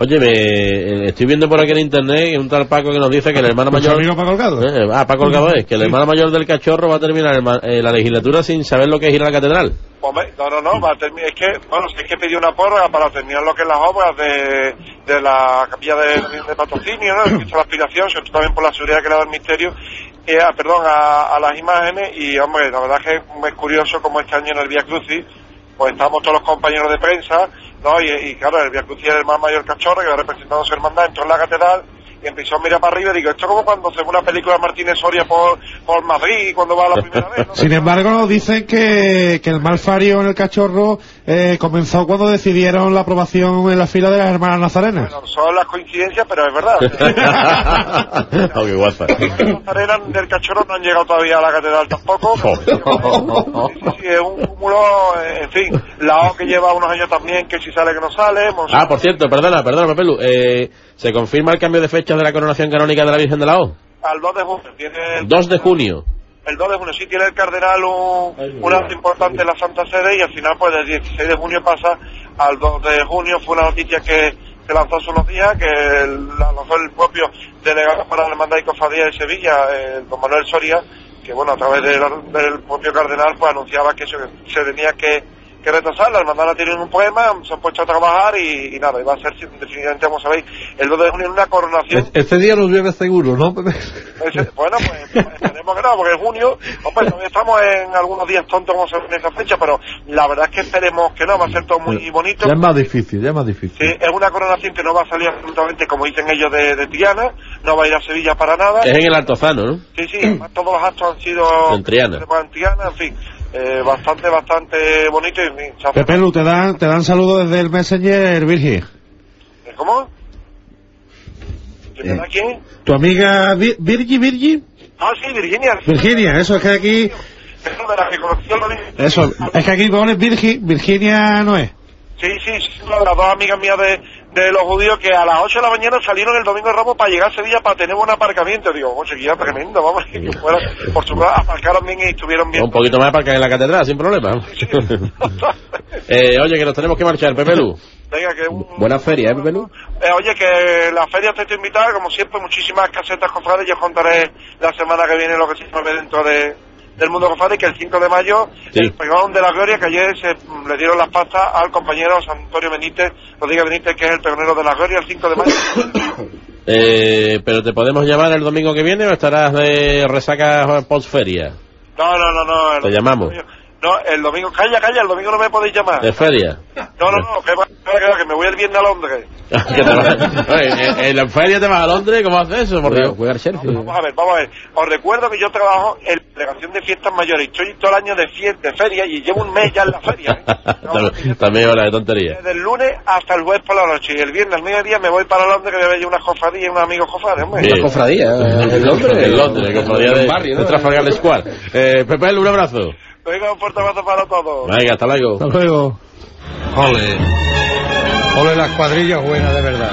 Oye, estoy viendo por aquí en internet un tal Paco que nos dice que el hermano mayor... Paco Holgado? Paco Holgado que el hermano mayor del Cachorro va a terminar la legislatura sin saber lo que es ir a la catedral. No, va a terminar, es que pidió una prórroga para terminar lo que es las obras de la capilla de patrocinio, ¿no? La aspiración, sobre todo también por la seguridad que le da el misterio, a las imágenes, y hombre, la verdad que es curioso como este año en el Vía Crucis, pues estamos todos los compañeros de prensa, ¿no? Y claro, el Vía Crucis era el más mayor Cachorro, que va representando su hermandad, entró en la catedral y empezó a mirar para arriba y digo, esto es como cuando se ve una película de Martínez Soria por Madrid cuando va la primera vez, ¿no? Sin embargo, dicen que el malfario en el Cachorro comenzó cuando decidieron la aprobación en la fila de las hermanas nazarenas. Bueno, son las coincidencias, pero es verdad. Oh, qué guapa. Las nazarenas del Cachorro no han llegado todavía a la catedral tampoco. Sí, es un cúmulo, en fin, la O que lleva unos años también, que si sale que no sale. Por cierto, perdona, Pelu, ¿se confirma el cambio de fecha de la coronación canónica de la Virgen de la O? Al 2 de junio. 2 de junio. El 2 de junio sí tiene el cardenal un acto importante en la Santa Sede, y al final pues del 16 de junio pasa al 2 de junio. Fue una noticia que se lanzó hace unos días, que la lanzó el propio delegado para la Hermandad y Cofradía de Sevilla, don Manuel Soria, bueno, a través del propio cardenal, pues anunciaba que se tenía que retrasar. La hermandad la tienen un poema, se han puesto a trabajar y nada, y va a ser definitivamente, como sabéis, el 2 de junio en una coronación. Este día nos llueve seguro, ¿no? Bueno, pues esperemos que no, porque en junio, pues todavía estamos en algunos días tontos como se ve en esa fecha, pero la verdad es que esperemos que no, va a ser todo muy bonito. Ya es más difícil. Sí, es una coronación que no va a salir absolutamente, como dicen ellos, de Triana, no va a ir a Sevilla para nada. Es en el Altozano, ¿no? Sí, además todos los actos han sido en Triana, en fin. Bastante bonito y Pepe Lu, te dan saludos desde el Messenger, Virgi. ¿Cómo? ¿Quién? ¿Quién? ¿Tu amiga Virgi? Ah, sí, Virginia. Virginia, eso es que aquí... Eso de la que conoció Eso, es que aquí pones Virginia no es. Sí, las dos amigas mías de los judíos que a las 8 de la mañana salieron el domingo de Ramos para llegar a Sevilla para tener un aparcamiento. Digo, oye, que era tremendo, vamos, que fuera, por su casa aparcaron bien y estuvieron bien. Un poquito más para caer en la catedral, sin problema. Sí. Oye, que nos tenemos que marchar, Pepe Lu. Venga, que buena feria, Pepe Lu. Oye, que la feria te estoy invitada, como siempre, muchísimas casetas cofrades. Yo contaré la semana que viene lo que se mueve dentro del mundo cofrade, que el 5 de mayo, el pregón de la gloria, que ayer le dieron las pastas al compañero Antonio Rodríguez Benítez, que es el pregonero de la gloria, el 5 de mayo. ¿Pero te podemos llamar el domingo que viene o estarás de resaca post-feria? No. ¿Te llamamos? No, el domingo, calla, el domingo no me podéis llamar. ¿De feria? No, que me voy el viernes a Londres. ¿En la feria te vas a Londres? ¿Cómo haces eso? Por Dios. Vamos a ver. Os recuerdo que yo trabajo en delegación de fiestas mayores. Estoy todo el año de feria y llevo un mes ya en la feria. También habla de tontería. Desde el lunes hasta el jueves por la noche. Y el viernes al mediodía me voy para Londres, que voy a ver unas cofradías y unos amigos cofrades. ¿Una cofradía? ¿En Londres? En Londres, cofradía de Trafalgar Square. Pepe, un abrazo. Venga, un fuerte abrazo para todos. Venga, hasta luego. Hasta luego. Ole las cuadrillas buenas de verdad.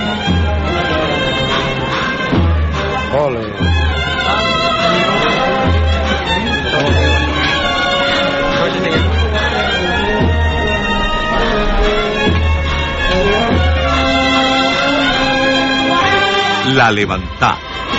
Ole. La Levantá.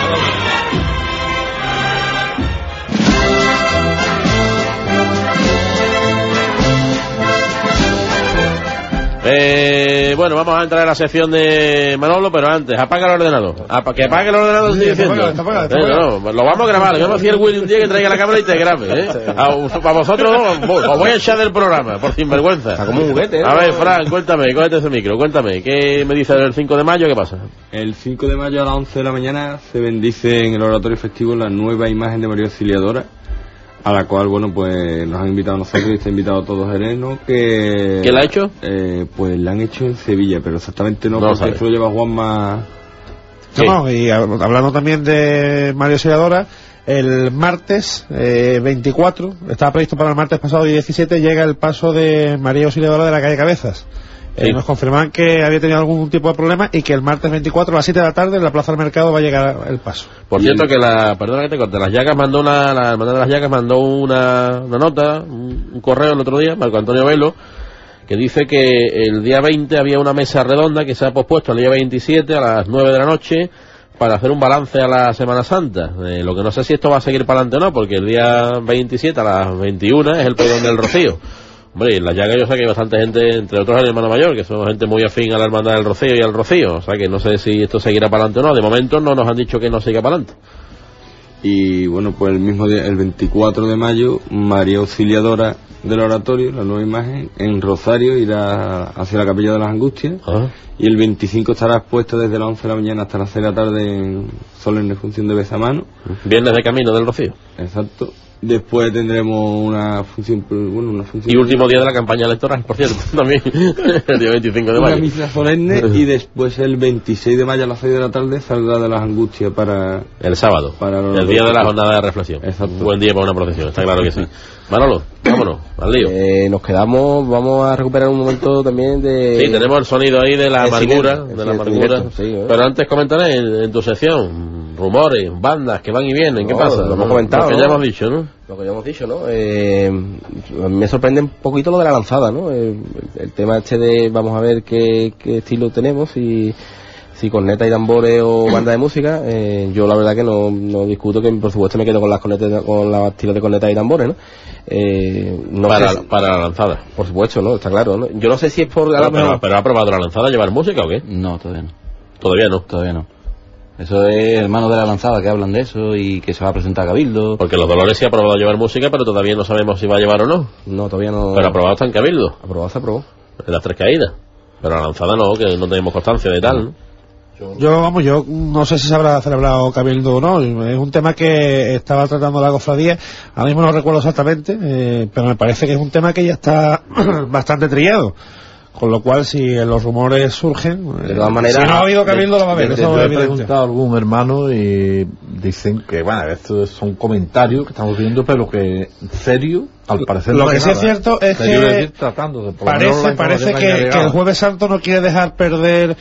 Bueno, vamos a entrar en la sección de Manolo, pero antes, apaga el ordenador. Que apague el ordenador, estoy diciendo. No, lo vamos a grabar. Yo me fui el Willy un día que traiga la cámara y te grabe, A vosotros os voy a echar del programa, por sinvergüenza. Está como un juguete, A ver, Fran, cuéntame, cógete ese micro, cuéntame. ¿Qué me dices del 5 de mayo? ¿Qué pasa? El 5 de mayo a las 11 de la mañana se bendice en el oratorio festivo la nueva imagen de María Auxiliadora, a la cual, bueno, pues nos han invitado a nosotros y está invitado a todos Jerez, ¿no? ¿Quién la ha hecho? Pues la han hecho en Sevilla, pero exactamente no porque esto lo lleva Juanma. No, y hablando también de María Auxiliadora, el martes 24, estaba previsto para el martes pasado 17, llega el paso de María Auxiliadora de la calle Cabezas. Nos confirman que había tenido algún tipo de problema y que el martes 24 a las 7 de la tarde en la Plaza del Mercado va a llegar el paso. Por cierto que perdona que te corte, las Llagas mandó la hermandad de las Llagas mandó una nota, un correo el otro día, Marco Antonio Velo, que dice que el día 20 había una mesa redonda que se ha pospuesto al día 27 a las 9 de la noche para hacer un balance a la Semana Santa. Lo que no sé si esto va a seguir para adelante o no, porque el día 27 a las 21 es el pregón del Rocío. Hombre, en la Llaga yo sé que hay bastante gente, entre otros el hermano mayor, que son gente muy afín a la hermandad del Rocío y al Rocío. O sea que no sé si esto seguirá para adelante o no. De momento no nos han dicho que no siga para adelante. Y bueno, pues el mismo día, el 24 de mayo, María Auxiliadora del Oratorio, la nueva imagen, en Rosario irá hacia la Capilla de las Angustias. Y el 25 estará expuesta desde las 11 de la mañana hasta las 6 de la tarde en solemne función de Bezamano. Viernes de camino del Rocío. Exacto. Después tendremos una función. Y último día de la campaña electoral, por cierto, también, el día 25 de mayo. Una misa solemne y después el 26 de mayo a las 6 de la tarde saldrá de las Angustias para... El sábado, el día de la jornada de reflexión. Exacto. Buen día para una procesión, está claro que sí. Manolo, vámonos, al lío. Nos quedamos, vamos a recuperar un momento también de... Sí, tenemos el sonido ahí de la amargura, sí, pero antes comentaré en tu sección, rumores, bandas que van y vienen, ¿qué pasa? Lo hemos comentado, lo que ya hemos dicho, ¿no? Lo que ya hemos dicho, ¿no? A mí me sorprende un poquito lo de la lanzada, ¿no? El tema este de, vamos a ver qué estilo tenemos y... Sí, corneta y tambores o banda de música, yo la verdad que no discuto, que por supuesto me quedo con las cornetas, con las tiras de cornetas y tambores, ¿no? Para la lanzada. Por supuesto, ¿no? Está claro, ¿no? Yo no sé si es por... Pero ¿ha probado la lanzada llevar música o qué? No, todavía no. ¿Todavía no? Eso es hermanos de la lanzada que hablan de eso y que se va a presentar a Cabildo. Porque los Dolores sí ha probado llevar música, pero todavía no sabemos si va a llevar o no. No, todavía no. Pero aprobado está en Cabildo. Se aprobó. En las 3 caídas. Pero la lanzada no, que no tenemos constancia de tal, ¿no? Yo no sé si se habrá celebrado Cabildo o no. Es un tema que estaba tratando la cofradía. Ahora mismo no recuerdo exactamente, pero me parece que es un tema que ya está bastante trillado. Con lo cual, si los rumores surgen, de todas maneras, si no ha habido Cabildo, lo va a haber. Yo he preguntado a algún hermano y dicen que, bueno, estos son comentarios que estamos viendo, pero que en serio, al parecer lo no que hay sí nada. es cierto es que parece que el Jueves Santo no quiere dejar perder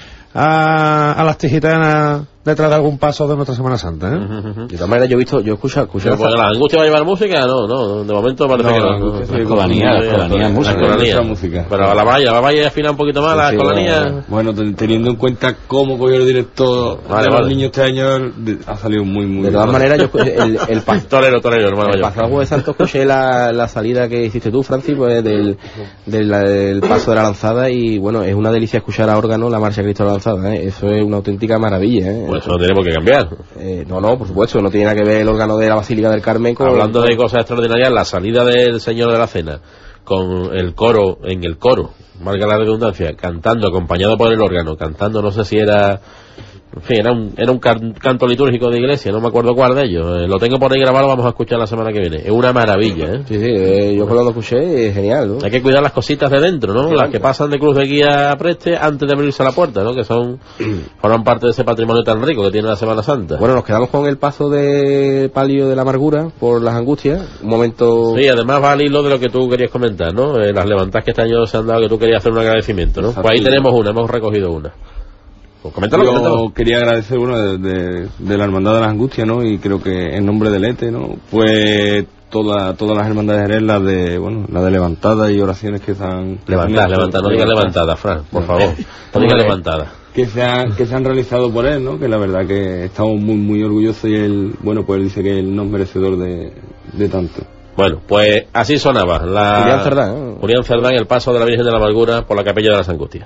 a las tigitanas detrás de algún paso de nuestra Semana Santa, ¿eh? De todas maneras, yo he escuchado pues la angustia va a llevar música, no, de momento parece que no. La escolanía, música. Pero a la valla afina un poquito más, la escolanía. Bueno, teniendo en cuenta cómo cogió el director de los niños este año, ha salido muy de todas maneras, yo el torero, hermano. El pasado Jueves Santo escuché la salida que hiciste tú, Francis, pues del paso de la lanzada, y bueno, es una delicia escuchar a órgano la marcha Cristo de la lanzada, ¿eh? Eso es una auténtica maravilla, ¿eh? Pues eso no tenemos que cambiar. No, por supuesto, no tiene nada que ver el órgano de la Basílica del Carmen con... Hablando de cosas extraordinarias, la salida del Señor de la Cena con el coro, valga la redundancia, cantando, acompañado por el órgano, cantando, no sé si era... En fin, era un canto litúrgico de iglesia, no me acuerdo cuál de ellos. Lo tengo por ahí grabado, vamos a escuchar la semana que viene. Es una maravilla, ¿eh? Sí, yo cuando lo escuché, es genial, ¿no? Hay que cuidar las cositas de dentro, ¿no? Las que pasan de cruz de guía a preste antes de abrirse la puerta, ¿no? Que forman parte de ese patrimonio tan rico que tiene la Semana Santa. Bueno, nos quedamos con el paso de palio de la amargura por las angustias. Un momento... Sí, además va al hilo de lo que tú querías comentar, ¿no? Las levantadas que este año se han dado, que tú querías hacer un agradecimiento, ¿no? Pues ahí tenemos hemos recogido una. Yo quería agradecer de la Hermandad de las Angustias, ¿no? Y creo que en nombre del ETE, ¿no? Pues todas las hermandades de Jerez, la de levantada y oraciones que se han... Levantada, no digas levantada, Fran, por favor. No digas levantada. Que se han realizado por él, ¿no? Que la verdad que estamos muy, muy orgullosos, y él, pues él dice que él no es merecedor de tanto. Bueno, pues así sonaba Julián Cerdán, el paso de la Virgen de la Amargura por la Capilla de las Angustias.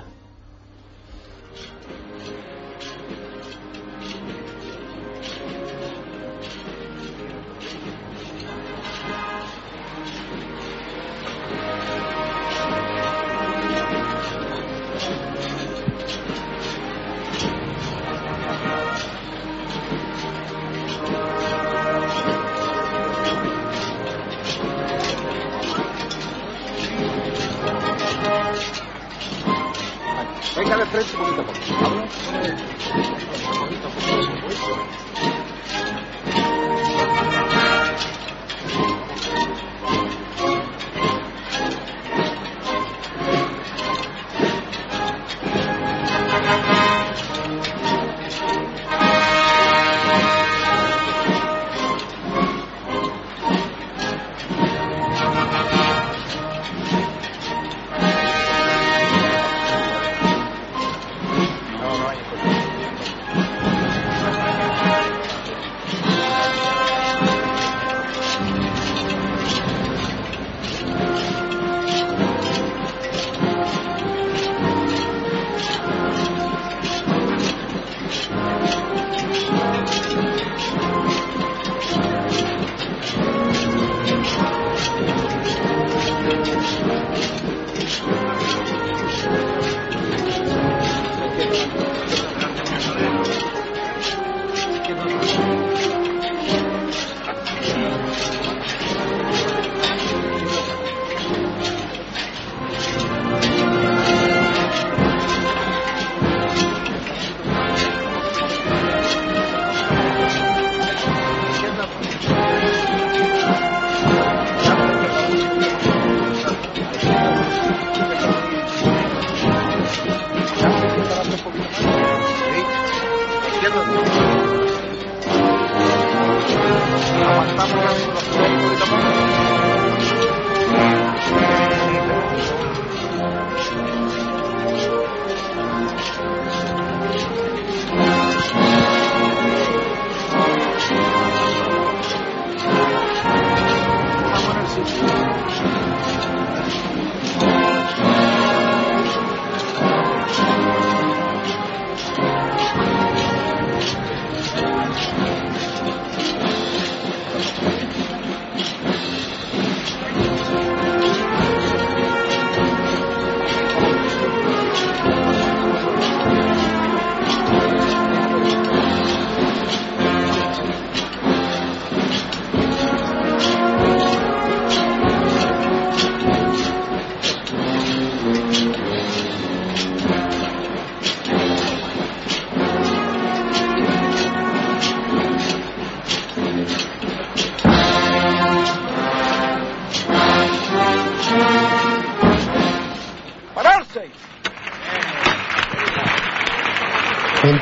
Venga de frente un poquito,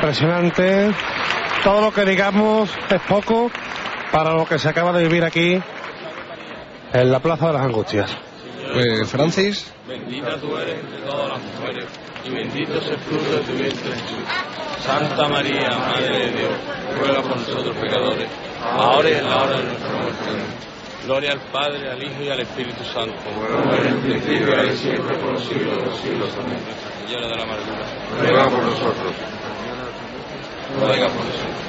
Impresionante. Todo lo que digamos es poco para lo que se acaba de vivir aquí en la Plaza de las Angustias. Pues, Francis. Bendita tú eres entre todas las mujeres, y bendito es el fruto de tu vientre, Jesús. Santa María, Madre de Dios, ruega por nosotros pecadores, ahora y en la hora de nuestra muerte. Gloria al Padre, al Hijo y al Espíritu Santo. Como en el principio, ahora y siempre, por los siglos de los siglos. Amén. Señora de la amargura, ruega por nosotros. Ruega por nosotros.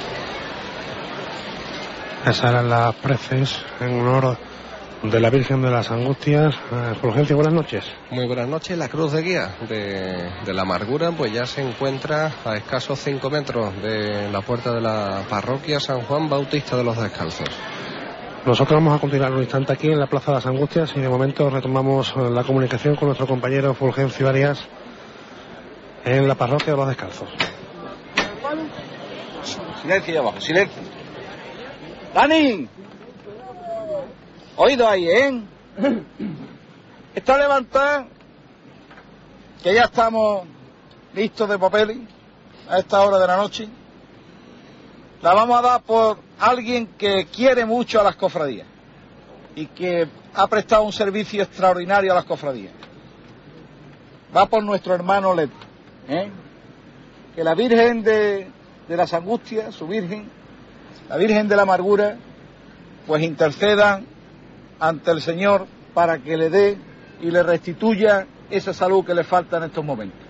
Esas eran las preces en honor de la Virgen de las Angustias. Fulgencio, buenas noches. Muy buenas noches. La cruz de guía de la amargura pues ya se encuentra a escasos 5 metros de la puerta de la parroquia San Juan Bautista de los Descalzos. Nosotros vamos a continuar un instante aquí en la Plaza de las Angustias y de momento retomamos la comunicación con nuestro compañero Fulgencio Arias en la parroquia de los Descalzos. Silencio allá abajo, silencio. ¡Dani! Oído ahí, ¿eh? Está levantada, que ya estamos listos de papeles a esta hora de la noche. La vamos a dar por alguien que quiere mucho a las cofradías y que ha prestado un servicio extraordinario a las cofradías. Va por nuestro hermano Leto, ¿eh? Que la Virgen de las Angustias, su Virgen, la Virgen de la Amargura, pues interceda ante el Señor para que le dé y le restituya esa salud que le falta en estos momentos.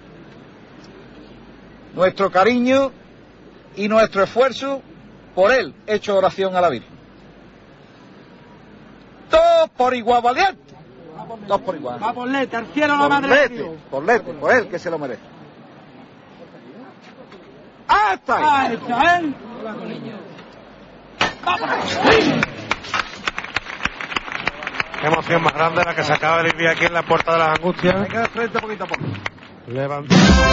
Nuestro cariño y nuestro esfuerzo por él, hecho oración a la Virgen. Todos por igual, valiente. Todos por igual. Va por Lete, al cielo la madre de Dios. Por Lete, por él que se lo merece. ¡Hasta ahí! ¡Ahí está, eh! Qué emoción más grande la que se acaba de vivir aquí en la Puerta de las Angustias. Hay que dar frente poquito a poco. Levanta.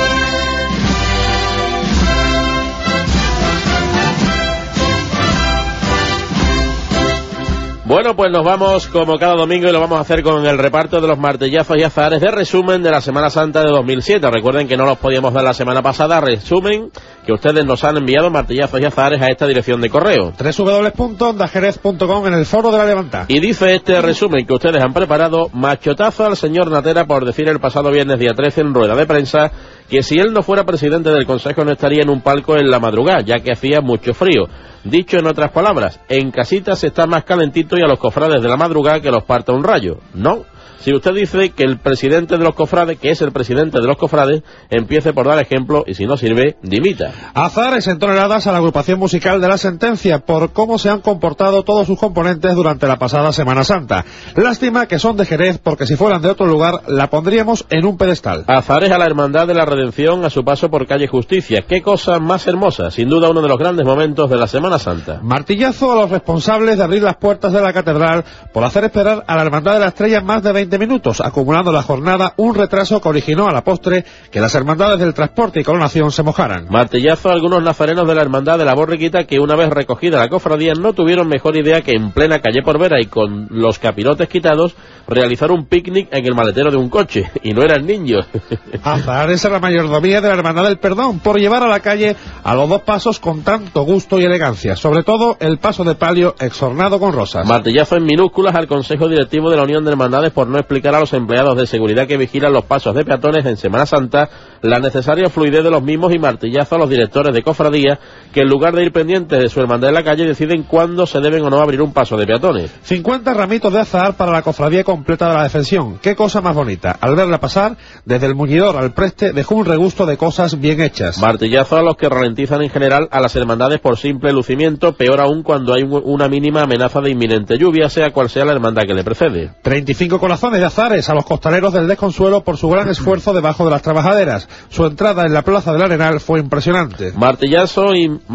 Bueno, pues nos vamos como cada domingo y lo vamos a hacer con el reparto de los martillazos y azares de resumen de la Semana Santa de 2007. Recuerden que no los podíamos dar la semana pasada, resumen que ustedes nos han enviado martillazos y azares a esta dirección de correo. www.ondajerez.com en el foro de la Levanta. Y dice este resumen que ustedes han preparado: machotazo al señor Natera por decir el pasado viernes día 13 en rueda de prensa que si él no fuera presidente del Consejo no estaría en un palco en la madrugada, ya que hacía mucho frío. Dicho en otras palabras, en casita se está más calentito y a los cofrades de la madrugada que los parta un rayo. No. Si usted dice que el presidente de los cofrades, que es el presidente de los cofrades, empiece por dar ejemplo y si no sirve, dimita. Azares en toneladas a la agrupación musical de La Sentencia por cómo se han comportado todos sus componentes durante la pasada Semana Santa. Lástima que son de Jerez porque si fueran de otro lugar la pondríamos en un pedestal. Azares a la Hermandad de la Redención a su paso por Calle Justicia. Qué cosa más hermosa, sin duda uno de los grandes momentos de la Semana Santa. Martillazo a los responsables de abrir las puertas de la catedral por hacer esperar a la Hermandad de la Estrella más de 20 minutos, acumulando la jornada un retraso que originó a la postre que las hermandades del transporte y coronación se mojaran. Martillazo a algunos nazarenos de la Hermandad de la Borriquita que una vez recogida la cofradía no tuvieron mejor idea que en plena calle Porvera y con los capirotes quitados realizar un picnic en el maletero de un coche, y no eran niños. Azares a la mayordomía de la Hermandad del Perdón por llevar a la calle a los dos pasos con tanto gusto y elegancia, sobre todo el paso de palio exornado con rosas. Martillazo en minúsculas al Consejo Directivo de la Unión de Hermandades por no explicar a los empleados de seguridad que vigilan los pasos de peatones en Semana Santa la necesaria fluidez de los mismos, y martillazo a los directores de cofradía que en lugar de ir pendientes de su hermandad en la calle deciden cuándo se deben o no abrir un paso de peatones. 50 ramitos de azahar para la cofradía completa de la Defensión. Qué cosa más bonita. Al verla pasar, desde el muñidor al preste dejó un regusto de cosas bien hechas. Martillazo a los que ralentizan en general a las hermandades por simple lucimiento, peor aún cuando hay una mínima amenaza de inminente lluvia, sea cual sea la hermandad que le precede. 35 corazones de azares a los costaleros del Desconsuelo por su gran esfuerzo debajo de las trabajaderas. Su entrada en la Plaza del Arenal fue impresionante. Martillazo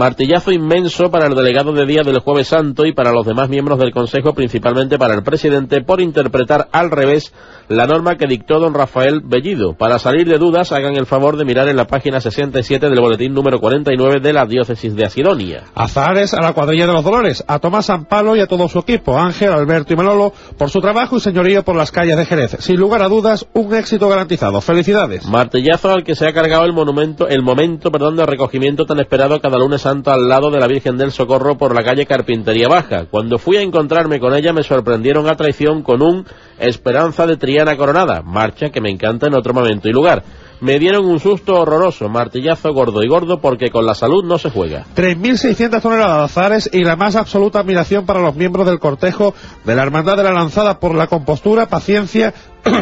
inmenso para el delegado de día del Jueves Santo y para los demás miembros del Consejo, principalmente para el presidente, por interpretar al revés la norma que dictó don Rafael Bellido. Para salir de dudas, hagan el favor de mirar en la página 67 del boletín número 49 de la diócesis de Asidonia. Azares a la cuadrilla de los Dolores, a Tomás Ampalo y a todo su equipo, Ángel, Alberto y Manolo, por su trabajo y señorío por las las calles de Jerez. Sin lugar a dudas, un éxito garantizado. ¡Felicidades! Martillazo al que se ha cargado el momento de recogimiento tan esperado cada lunes santo al lado de la Virgen del Socorro por la calle Carpintería Baja. Cuando fui a encontrarme con ella me sorprendieron a traición con un Esperanza de Triana Coronada, marcha que me encanta en otro momento y lugar. Me dieron un susto horroroso, martillazo gordo y gordo porque con la salud no se juega. 3.600 toneladas de azares y la más absoluta admiración para los miembros del cortejo de la Hermandad de la Lanzada por la compostura, paciencia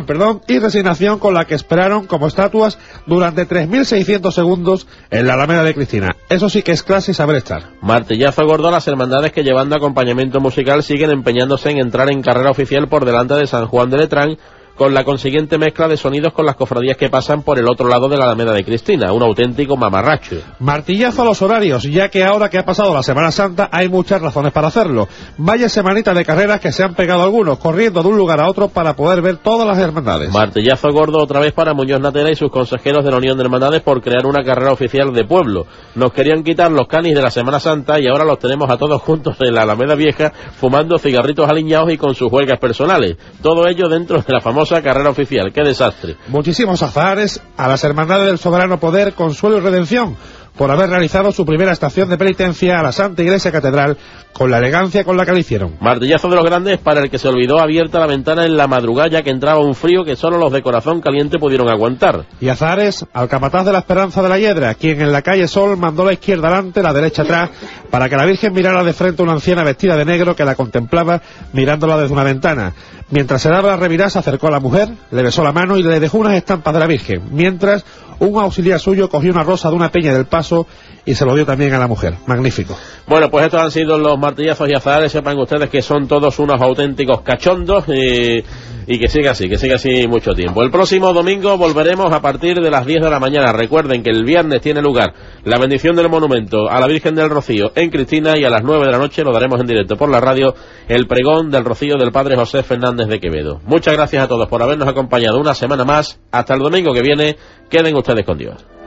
y resignación con la que esperaron como estatuas durante 3.600 segundos en la Alameda de Cristina. Eso sí que es clase y saber estar. Martillazo gordo a las hermandades que llevando acompañamiento musical siguen empeñándose en entrar en carrera oficial por delante de San Juan de Letrán, con la consiguiente mezcla de sonidos con las cofradías que pasan por el otro lado de la Alameda de Cristina, un auténtico mamarracho. Martillazo a los horarios, ya que ahora que ha pasado la Semana Santa hay muchas razones para hacerlo. Vaya semanita de carreras que se han pegado algunos, corriendo de un lugar a otro para poder ver todas las hermandades. Martillazo gordo otra vez para Muñoz Natera y sus consejeros de la Unión de Hermandades por crear una carrera oficial de pueblo. Nos querían quitar los canis de la Semana Santa y ahora los tenemos a todos juntos en la Alameda Vieja fumando cigarritos aliñados y con sus huelgas personales. Todo ello dentro de la famosa carrera oficial. ¡Qué desastre! Muchísimos azares a las hermandades del Soberano Poder, Consuelo y Redención por haber realizado su primera estación de penitencia a la Santa Iglesia Catedral con la elegancia con la que lo hicieron. Martillazo de los grandes para el que se olvidó abierta la ventana en la madrugada ya que entraba un frío que solo los de corazón caliente pudieron aguantar. Y azares al capataz de la Esperanza de la Hiedra, quien en la calle Sol mandó la izquierda adelante, la derecha atrás, para que la Virgen mirara de frente a una anciana vestida de negro que la contemplaba mirándola desde una ventana. Mientras se daba la revirada se acercó a la mujer, le besó la mano y le dejó unas estampas de la Virgen, mientras un auxiliar suyo cogió una rosa de una peña del Paso y se lo dio también a la mujer. Magnífico. Bueno, pues estos han sido los martillazos y azares. Sepan ustedes que son todos unos auténticos cachondos y que siga así mucho tiempo. El próximo domingo volveremos a partir de las 10 de la mañana. Recuerden que el viernes tiene lugar la bendición del monumento a la Virgen del Rocío en Cristina y a las 9 de la noche lo daremos en directo por la radio, el pregón del Rocío del Padre José Fernández de Quevedo. Muchas gracias a todos por habernos acompañado una semana más. Hasta el domingo que viene. Queden ustedes con Dios.